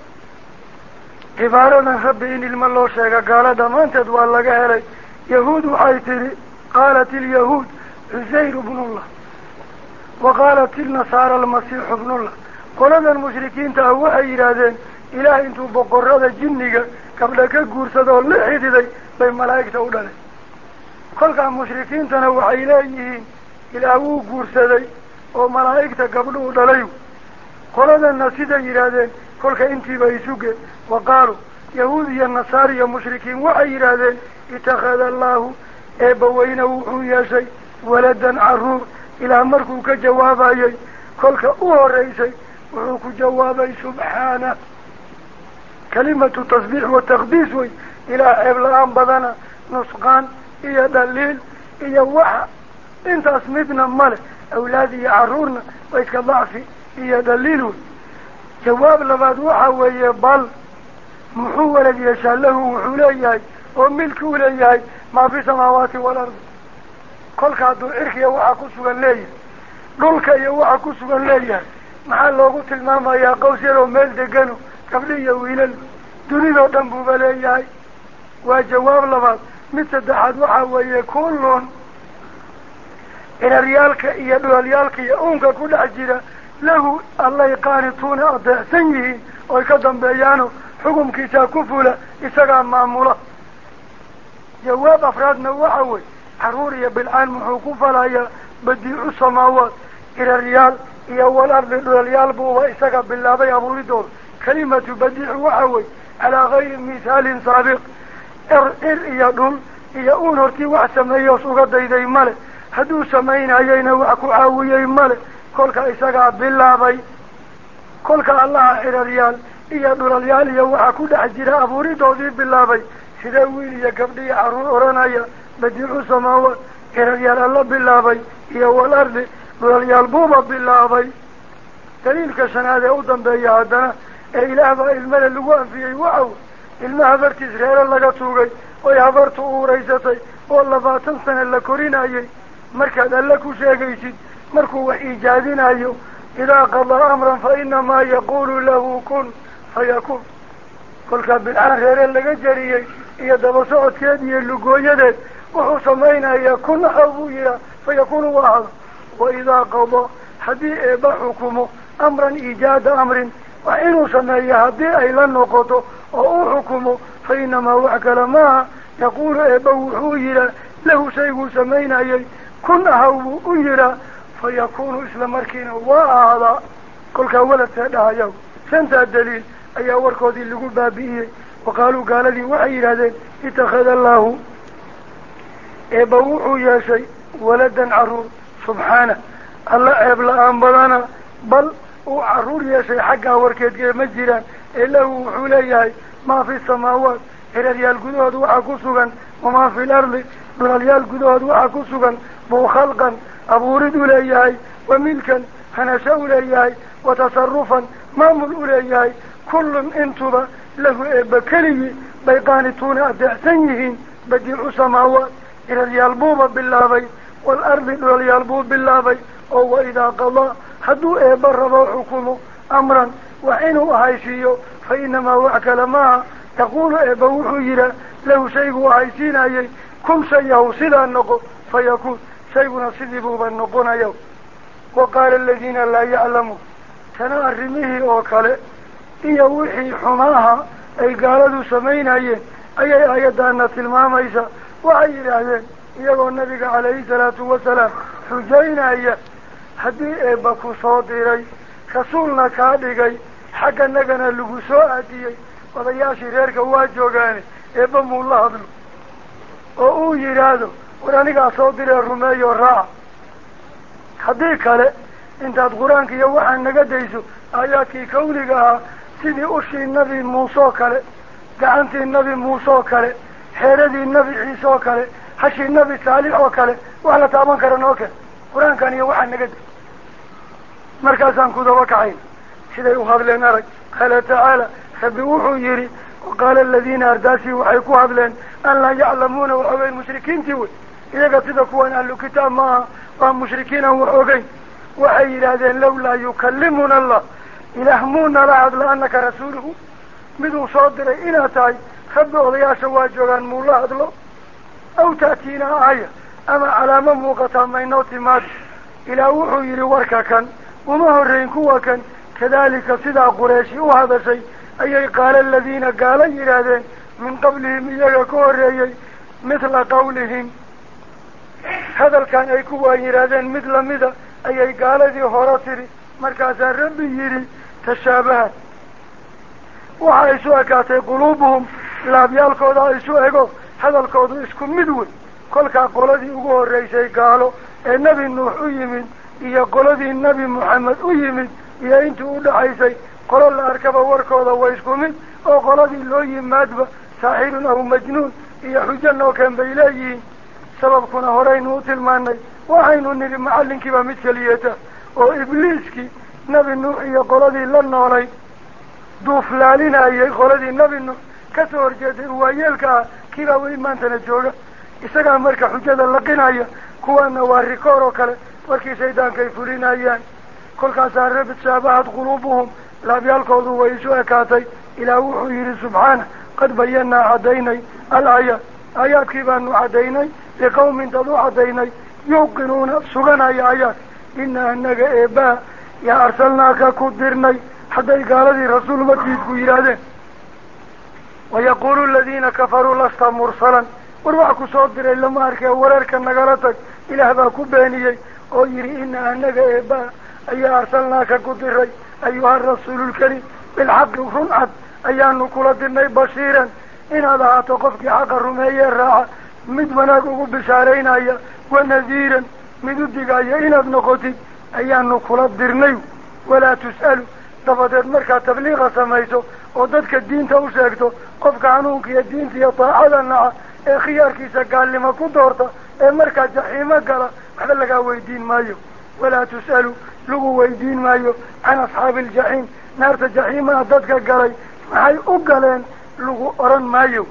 cibaaradan rabbi in ilmo loo sheega gaalo dhammaanteed waa laga helay yahuud waxay tidhi qaalat ilyahuud cusayr bnullah wa qaalat ilnasaara almasiixu bnullah qoladan mushrikiinta ah waxay yidhaahdeen ilaah intuu boqorada jinniga gabdha ka guursadoo la xididay bay malaa'igta u dhalay kolkaa mushrikiintana waxay leeyihiin ilaah wuu guursaday oo malaa'igta gabdhuhu dhalay qoladanna siday yidhaahdeen kolka intiiba isuge wa qaaluu yahuud iyo nasaar iyo mushrikiin waxay yidhaahdeen itakhada allaahu eebbaweyne wuxuu yeeshay waladan carruur ilaah markuu ka jawaabayey kolka u horeysay wuxuu ku jawaabay subxaanah kalimatu tasbiix wa taqdiis wey ilaah ceeb la-aan badana nusqaan iyo dhaliil iyo waxa intaas midna male awlaad iyo carruurna waa iska dacfi iyo dhaliil wey jawaab labaad waxa weeye bal muxuu walad yeeshaa lahu wuxuu leeyahay oo milki u leeyahay maa fi samaawaati waalardi kolka hadduu cirkiya waxa ku sugan leeyahay dhulka iyo waxa ku sugan leeyahay maxaa loogu tilmaamayaa qawsyadoo meel degano gabdhi iyo wiilal dunidoo dhan buuba leeyahay waa jawaab labaad mid saddexaad waxa weeye kullun ciraryaalka iyo dhulalyaalka iyo uunka ku dhex jira lahu allay qaanituuna adeecsan yihiin oy ka dambeeyaano xukumkiisaa ku fula isagaa maamula jawaab afraadna waxa wey carruur iyo bilcaan muxuu ku falayaa badiicu samaawaat ciraryaal iyo walardi dhulalyaal buuba isaga bilaabay abuuridooda kalimatu badiicu waxa wey calaa gayri misaalin saabiq er cir iyo dhul iyo uun hortii wax sameeyoos uga dayday male hadduu samaynayayna wax ku caawiyey male kolka isagaa bilaabay kolka allaha ciraryaal iyo dhulalyaal iyo waxa ku dhex jira abuuridoodii bilaabay sidee wiil iyo gabdhiyo carruur odhanaya badiicu samaawaat ciraryaal alla bilaabay iyo walardi dhulalyaal buuba bilaabay daliilka shanaad ee u dambeeya haddana ee ilaah baa ilmada lagu anfiyey waxaw ilma habartiis reero laga tuugay oy habartu uuraysatay oo labaatan sane la korinayay markaad alle ku sheegaysid markuu wax iijaadinayo idaa qadaa amran fa inamaa yaqulu lahu kun fayakun kolkaa bilcaan reere laga jariyey iyo daba socodkeed iyo lugooyadeed wuxuu samaynayaa kun ahaw buu yihaa fayakunu waa hado wa idaa qadaa haddii eeba xukumo amran iijaada amrin wax inuu sameeyo haddii ay la noqoto oo u xukumo fa inamaa wax kale maaha yaquulu eeba wuxuu yihaa lahu shayguu samaynayay kun ahaw buu u yihaa fayakunu isla markiina waa ahaadaa kolkaa waladkaa dhahayaw shantaa daliil ayaa warkoodii lagu baabi'iyey waqaaluu gaaladii waxay yidhahdeen itakhada allaahu eeba wuxuu yeeshay waladan carruur subxaana alla ceeb la-aan badana bal uu carruur yeeshay xaggaa warkeedgee ma jiraan ee lahu wuxuu leeyahay maa fi samaawaat ciraryaal gudahood waxaa ku sugan wamaa fi lardi dhulalyaal gudahood waxaa ku sugan buu khalqan abuurid u leeyahay wa milkan hanasho u leeyahay wa tasarufan maamul u leeyahay kullun intuba lahu eeba keligii bay qaanituuna adeecsan yihiin badiicu samaawaat ciraryaal buuba bilaabay waalardi dhulalyaal buu bilaabay oo wa idaa qadaa hadduu eeba rabo xukumo amran wax inuu ahaysiiyo fa inamaa wax kale maaha yaquulu eeba wuxuu yihaa lahu shayguu ahaysiinayay kun shayahu sidaa noqo fayakuun shayguna sidii buuba noqonayo wa qaala aladiina laa yaclamuun tana arrimihii oo kale iyo wixii xumaaha ay gaaladu samaynayeen ayay aayaddaana tilmaamaysa waxay yidhaahdeen iyagoo nabiga calayhi salaatu wasalaam xujaynaya haddii eebba ku soo diray rasuulna kaa dhigay xagganagana lagu soo aadiyey odayaashii reerka waa joogaane eebba muu la hadlo oo uu yidhaahdo ورانيقا صوتي الرمي والراع هذه كله انت القرآن كي يوحى النقديسو آياتي كونيقها سيدي أشي النبي موسى كله قعنتي النبي موسى كله حيردي النبي عيسى كله حشي النبي صالح وكله وعلى تابان كرنوك قرآن كان يوحى النقديس مركزان كذا وكعين سيدي يوحى لنا قال تعالى خبوحوا يري وقال الذين أرداسي وحيكوا هبلين أن لا يعلمون وحوين المشركين تيوي إذا قتدكوا أن أهل كتاب ما وهم مشركين وحوين وحي هذين لولا يكلمنا الله إلهمونا لعد لأنك رسوله مدو صادر إنا تاي خبوا ضياء سواجوغان مولا أدلو أو تأتينا آية أما علامة موقتا مينوت مات إلى وحو يري وركا كان وما هو الرينكوا كان كذلك صدى قريشي وهذا شيء أي قال الذين قال يرادين من قبلهم يقول مثل قولهم هذا كان يكون يرادين مثل ماذا أي قال ذي هراتري مركز الرب يري تشابهات وعيسوا كاتي قلوبهم لا بيالكودا عيسوا ايقو هذا الكود اسكم مدول كل كاقول ذي اقول ريسي قالوا النبي نوح يمين يقول ذي النبي محمد يمين يا انتو دحيسي قالوا لا اركب وركودا ويسكمين او قالوا ذي لو يمادبا ساحر او مجنون يا حجن وكان بيلايين سبب كنا هورين نوتل ماني وحين نري معلن كيبا متكليته او ابليسكي نبي نوح يقول ذي لنا علي دوف لالنا يقول ذي النبي نوح كسور جده ويلك كيبا ويمان تنجوغا isaga marka xujada la qinaya kuwana waa rikooro kale markii shaydaanka ay fulinayaan kolkaas arab shabahat qulubuhum la biyalkoodu way soo ekaatay ilaa wuxuu yiri subhana qad bayyana cadaynay al-ayat ayatki baanu cadaynay liqawmin tadu cadaynay yuqinuna suganaya ayat inna annaga eeba ya arsalnaaka ku dirnay haday gaaladii rasuul markii ku yiraahdeen ويقول الذين كفروا لست مرسلا وروحك صدر لما أركي ورارك النقلتك إلى هذا كبانيي ويري إنا أنك إباء أي أرسلناك قدري أيها الرسول الكريم بالحق فرنعت أي أن نقول بشيرا إن هذا أتوقفك حق الرمية الراعة مدوناك بشارين أي ونذيرا مدودك أي إن أبنقتك أي أن نقول درني ولا تسأل دفتت مركة تبليغ سميته وددك الدين توشيكته قفك عنوك يا الدين في طاعة النعا خياركيسا قال لما كنت ورطة مركز جحيمة قال هذا لقى ويدين مايو ولا تسألوا لقوا ويدين مايو عن أصحاب الجحيم نارت الجحيمة ضدك قالي معي أقلين لقوا أرن مايو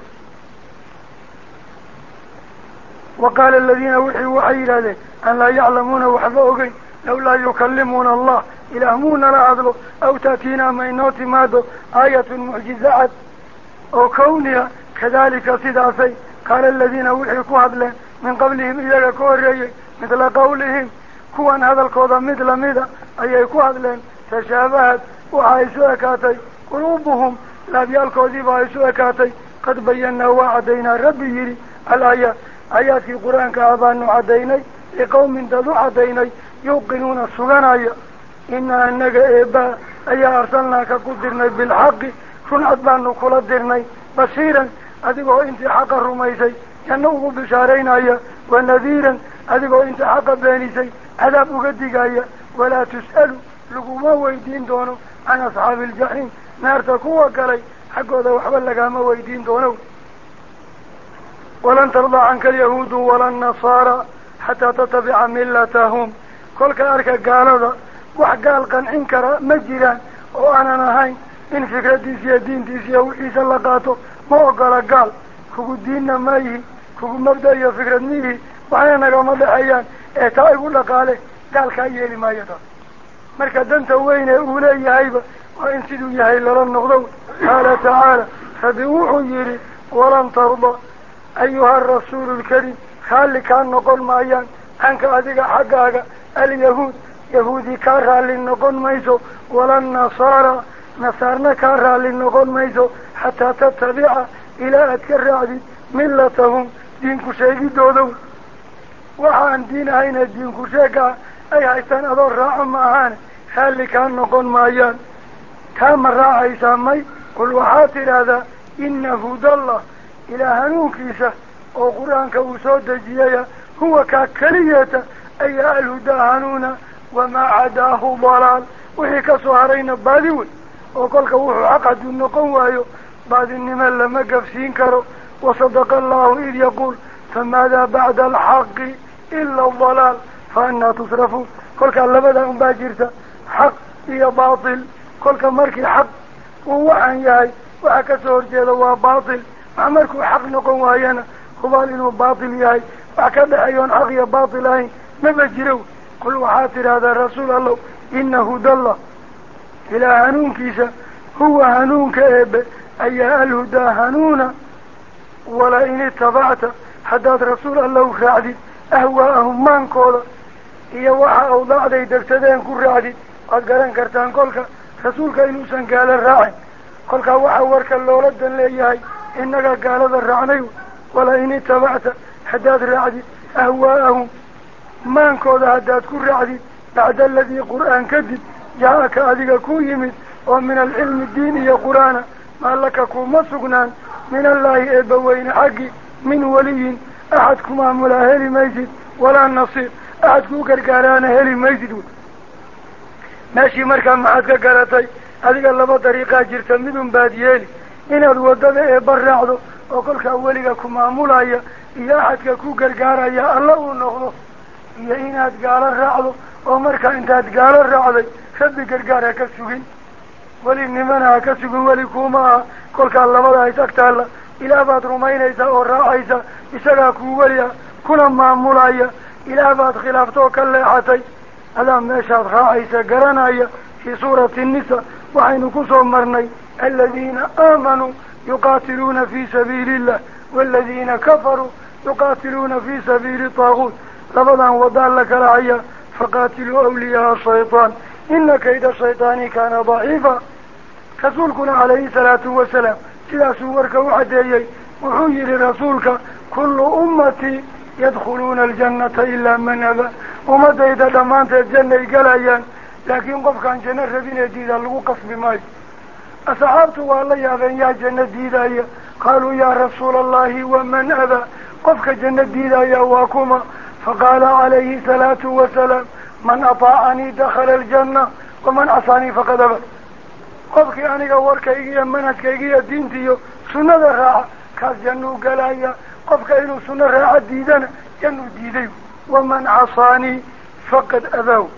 وقال الذين وحي وحي لذي أن لا يعلمون وحفظوكي لولا يكلمون الله إلهمون لا عدلوا أو تأتينا مينوت مادو آية معجزات أو كونها كذلك صداسي قال الذين وحيكوا هبلا من قبلهم إياك كوريي مثل قولهم كوان هذا الكوضا مثل ماذا أيكوا هبلا تشابهت وعيسوا كاتي قلوبهم لا بيالكوذي وعيسوا كاتي قد بينا وعدينا ربي يري الآيات آيات في القرآن كأبان عديني لقوم تدو عديني يوقنون السغنايا إنا أنك إبا أي أرسلناك قدرنا بالحق شنعت بأنه قدرنا بصيرا أدقوا انت حق الرميسي كأنه بشارين آية ونذيرا أدقوا انت حق بانيسي عذاب قدق آية ولا تسألوا لقوا ويدين دونه عن أصحاب الجحيم نار تكوى قلي حقوا ذا وحبال لقا ما ويدين دونه ولن ترضى عنك اليهود ولا النصارى حتى تتبع ملتهم كل كارك قال ذا وحقال قنعنكرا مجران وأنا نهاين إن فكرة ديسيا دين ديسيا وإيسا لقاته ما وقال قال كوكو ديننا مايه كوكو مبدأ فكرة ميه وحيانا قام بحيان اعتاء يقول لك قال قال كايالي ما يدر مركا دانتا وين أولي هايبا وإن سيدو يهي لرن نغضو قال تعالى فبوحو يري ولن ترضى أيها الرسول الكريم خالي كان نقول مايان عنك أدق حقاك اليهود يهودي كارها للنقول ميسو ولا النصارى نصارنا كارها للنقول ميسو حتى تتبع إلى أتكرعدي ملتهم دينكو شيء دودو وعن دين هين الدينكو شيء أي حيثان أدور راع معانا خالي كان نقول مايان كام الراع يسامي قل وحاتر هذا إن هدى الله إلى هنوكيسة وقرآن كوسود جيايا هو كاكلية أي الهدى هنونا وما عداه ضلال وهي كسهرين باليون وقال كوح عقد النقوة بعد النمال لما قفسين كرو وصدق الله إذ يقول فماذا بعد الحق إلا الضلال فأنا تصرفوا قال كاللبدا أمباجرتا حق هي باطل قال كمركي حق وهو عن ياي وعكسور جيدا باطل عمركو حق نقوة يانا خبال إنه باطل ياي وعكاد حيوان حق يا باطل هاي ما بجروا قل وحاتر هذا رسول الله إنه دل إلى هنون كيسا هو هنون كأب أي الهدى هنونا ولئن اتبعت حداد رسول الله خعدي أهواءهم من قولا إيا وحا أوضاع دي دكتدين كل رعدي قد قران كرتان قولك رسولك إنوسا قال الراعي قولك وحا ورك اللولدا ليهاي إنك قال ذا الرعني ولئن اتبعت حداد رعدي أهواءهم من قولا حداد كل رعدي بعد الذي قرآن كذب جاءك أذيك كو يمد ومن العلم الديني قرآن ما لك كو مسقنان من الله إبوين حقي من ولي أحدكما ملا هلي ميزد ولا النصير أحدكو كركاران هلي ميزد ماشي مركا معادك قراتي هذه اللبا طريقة جرتا منهم باديالي إن الودد إبرعضو وقلك أوليك كما مولايا إيا أحدك كو كركارا يا الله نغلو إيا إناد قال الرعضو ومركا انتاد قال الرعضي خبي كركارا كسوغين ولي نمنا كسوغين ولي كوما قلك اللبا دايتاكتا إلى بعد رمينيسا أو راعيسا إساقا كووليا كنا معمولايا إلى بعد خلافتو كالليحتي هذا ماشاد راعيسا قرانايا في سورة النساء وحين كسو مرني الذين آمنوا يقاتلون في سبيل الله والذين كفروا يقاتلون في سبيل الطاغوت لبدا وضال لك العيا فقاتلوا أولياء الشيطان إن كيد الشيطان كان ضعيفا رسولكنا عليه الصلاة والسلام سلا سورك وعديي وحير رسولك كل أمتي يدخلون الجنة إلا من أبى ومدى إذا دمانت الجنة قليا لكن قف كان جنة ربين ديدا لوقف بماي أصحابت والله يا بن يا جنة ديدا قالوا يا رسول الله ومن أبى قفك جنة ديدا يا واكما فقال عليه الصلاة والسلام من أطاعني دخل الجنة ومن عصاني فقد أبى قفك يعني قورك إيجيا منتك إيجيا دينتيو سنة الراعة كاس جنو قلايا قفك إنو سنة الراعة ديدانا جنو ديديو ومن عصاني فقد أباو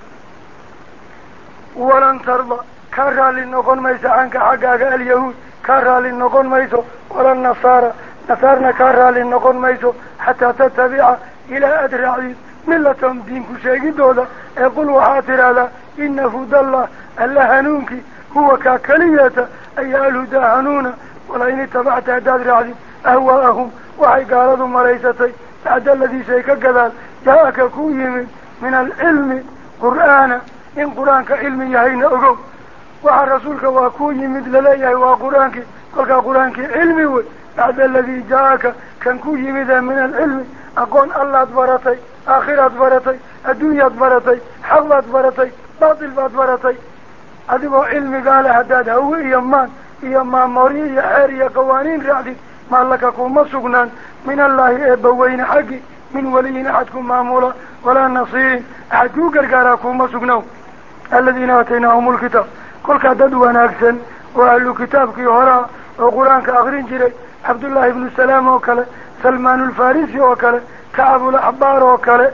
ولن ترضى كارا للنقون ميسا عنك حقاق اليهود كارا للنقون ميسو ولا النصارى نصارنا كارا للنقون ميسو حتى تتبع إلى أدرعي ملتهم دينك شيء دولا يقول وحاتر هذا إن هدى الله ألا هنونك هو كاكلية أي الهدى هنونا ولئن اتبعت أداد رعدي أهواءهم وحي قالوا مريستي بعد الذي شيك قدال جاءك كوي من العلم قرآن إن قرآنك علمي يهين أقوم وحى رسولك وكوي مثل ليه وقرآنك قلك قرآنك علمي بعد الذي جاءك كان كوي مثل من العلم أقول الله أدبرتي آخر أدبرتي الدنيا أدبرتي حظ أدبرتي باطل أدبرتي هذا علم قال هداد هو يمان يمان مريء حاري قوانين رعدي ما لككم مسقنان من الله إبوين حقي من ولي أحدكم معمولا ولا نصير أحدكم قرقاراكم مسقنون الذين آتيناهم الكتاب كل كددوا ناكسا وأهل كتابك هراء وقرآنك أغرين جري عبد الله بن السلام وكلا سلمان الفارسي وكلا كعب الأحبار وكلا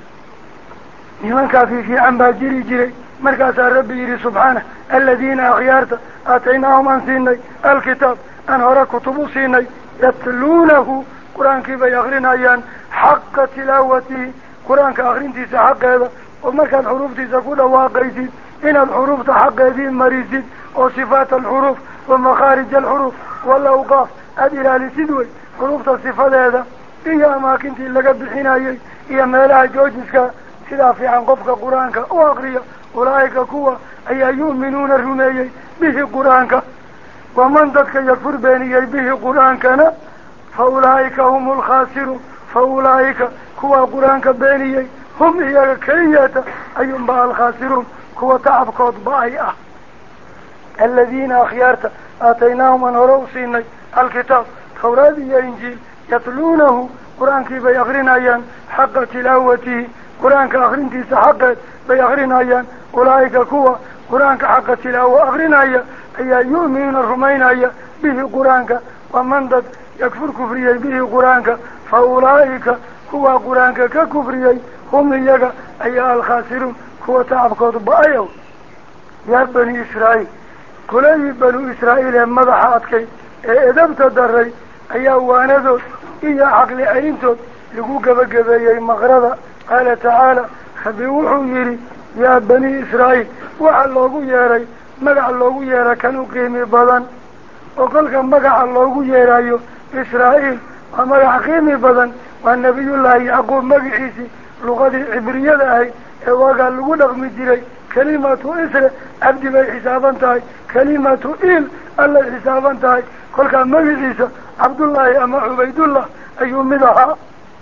لمن كافي في عنبا جري جري مركز ربي يري سبحانه الذين أخيارت آتيناهم أنسيني الكتاب أن هراء كتب سيني يتلونه قرآن كيف يغرين أيان حق تلاوته قرآن كأغرين تيسا حق هذا ومركز الحروف تيسا كل واقعيسين إن الحروف تحق هذه مريسين وصفات الحروف ومخارج الحروف والأوقاف أدلة لسدوي حروف تصفات هذا إيا أماكن تلقى بالحناية إيا مالها جوجسك سلافي عن قفك قرآنك وأغرية أولئك كوا أي يؤمنون الرميي به قرآنك ومن ذلك يكفر بيني به قرآنك فأولئك هم الخاسرون فأولئك كوا قرآنك بيني هم هي كريات أيهم بها الخاسرون كوا تعبك ضائعة الذين أخيارت آتيناهم أن روسيني الكتاب توراة إنجيل يتلونه قرآن كي بيغرين أيان حق تلاوته قرآن كأغرين حق بيغرين أيان أولئك كوا قرآن كحق تلاوة أغرين أيان أي يؤمنون الرمين أيان به قرآن ومن ضد يكفر كفري به قرآن فأولئك هو قرآن ككفري هم يجا أي الخاسرون هو تعبكود بأيو يا بني إسرائيل كل بنو إسرائيل مضحاتك إذا بتدري أي وانذو إيا عقل أينتو لقوك بقبايا مغرضة قال تعالى خبيوحوا يري يا بني إسرائيل وعلوه ياري مقع الله ياري كانوا قيمي بضان وقال كان مقع الله ياري إسرائيل ومقع قيمي بضان والنبي الله يعقوب مقعيسي لغة عبرية هاي وقال له نغمي جري كلمة إسر عبد بي حسابا تاي كلمة إيل الله حسابا تاي قال كان مقعيسي عبد الله أما عبيد الله أيوم مدها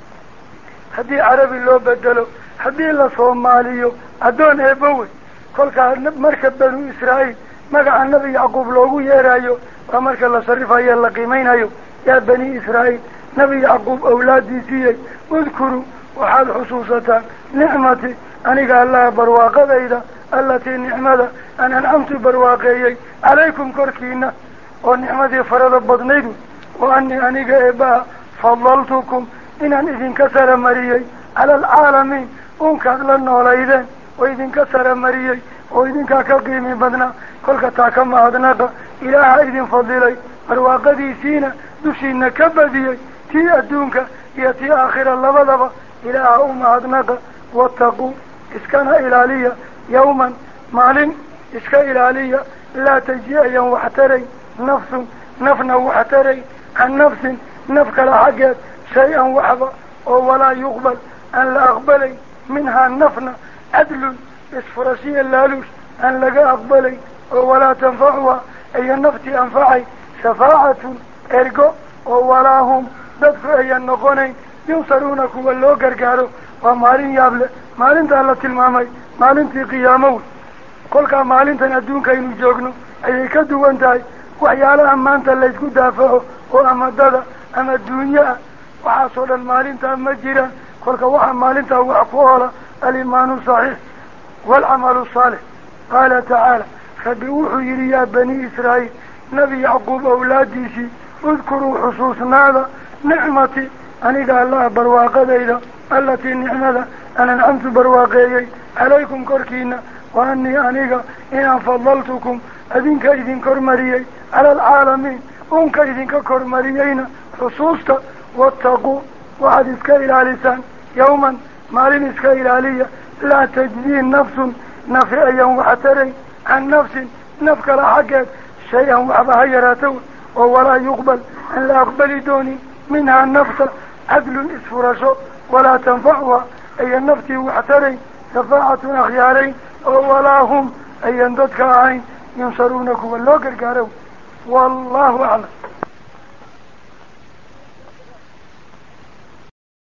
هدي عربي لو بدلو هدي الله صوماليو أدون إبوي قال كان مركب بنو إسرائيل مقع النبي يعقوب لوغو يرايو ومركب الله صرفها يلا قيمين أيو يا بني إسرائيل نبي يعقوب أولادي سيئي اذكروا وحال حصوصة نعمتي أني قال الله برواقة إذا التي نعمة أنا أنعمت برواقي عليكم كركينا ونعمتي فرض بضنيد وأني أني قائبا فضلتكم إن إذن كسر مريي على العالمين أنكاد لنا وليدين وإذن كسر مريي وإذن كاكاقيمي بدنا كل كتاكم أدناك إله إذن فضلي برواقة سينا دشينا كبدي تي أدونك يتي آخر اللبلب إله أم أدناك واتقوا إسكان إلالية يوما مال إسكان إلالية لا تجيء يوم وحتري نفس نفنا وحتري عن نفس نفك لحقات شيئا وحبا ولا يقبل أن لا أقبلي منها النفنا عدل إسفرسي اللالوش أن لا أقبلي ولا تنفعها أي النفط أنفعي شفاعة إرقو ولا هم ددفع أي النقونين ينصرونك واللو قرقارو ومالين يابل مالين تالت المامي مالين تي قيامون قولك مالين تندون كينو جوغنو أي كدو وانتاي وحيالا أمانتا اللي تكون دافعه وأما دادا أما الدنيا وحاصل المالين تأمجرا قولك وحا مالين تأوحفوها الإيمان الصحيح والعمل الصالح قال تعالى خبيوحوا يري يا بني إسرائيل نبي يعقوب أولاديسي اذكروا حصوصنا هذا نعمتي أني قال الله برواقة إذا التي نعمة أنا نعمت برواقي عليكم كركينا وأني أنيقا إن فضلتكم أذنك إذن كرمريي على العالمين أنك إذن كرمريين حصوصتا واتقوا وحد إسكا إلى لسان يوما مالين إسكا إلى لا تجزي نفس نفع يوم وحتري عن نفس نفك لحقات شيئا وحبهيراته ولا يقبل أن لا أقبل دوني منها النفس عدل إسفرشو ولا تنفعها أي النفس وحتري شفاعة أخيارين ولا هم أي انددك عين ينصرونك والله قرقارو والله أعلم.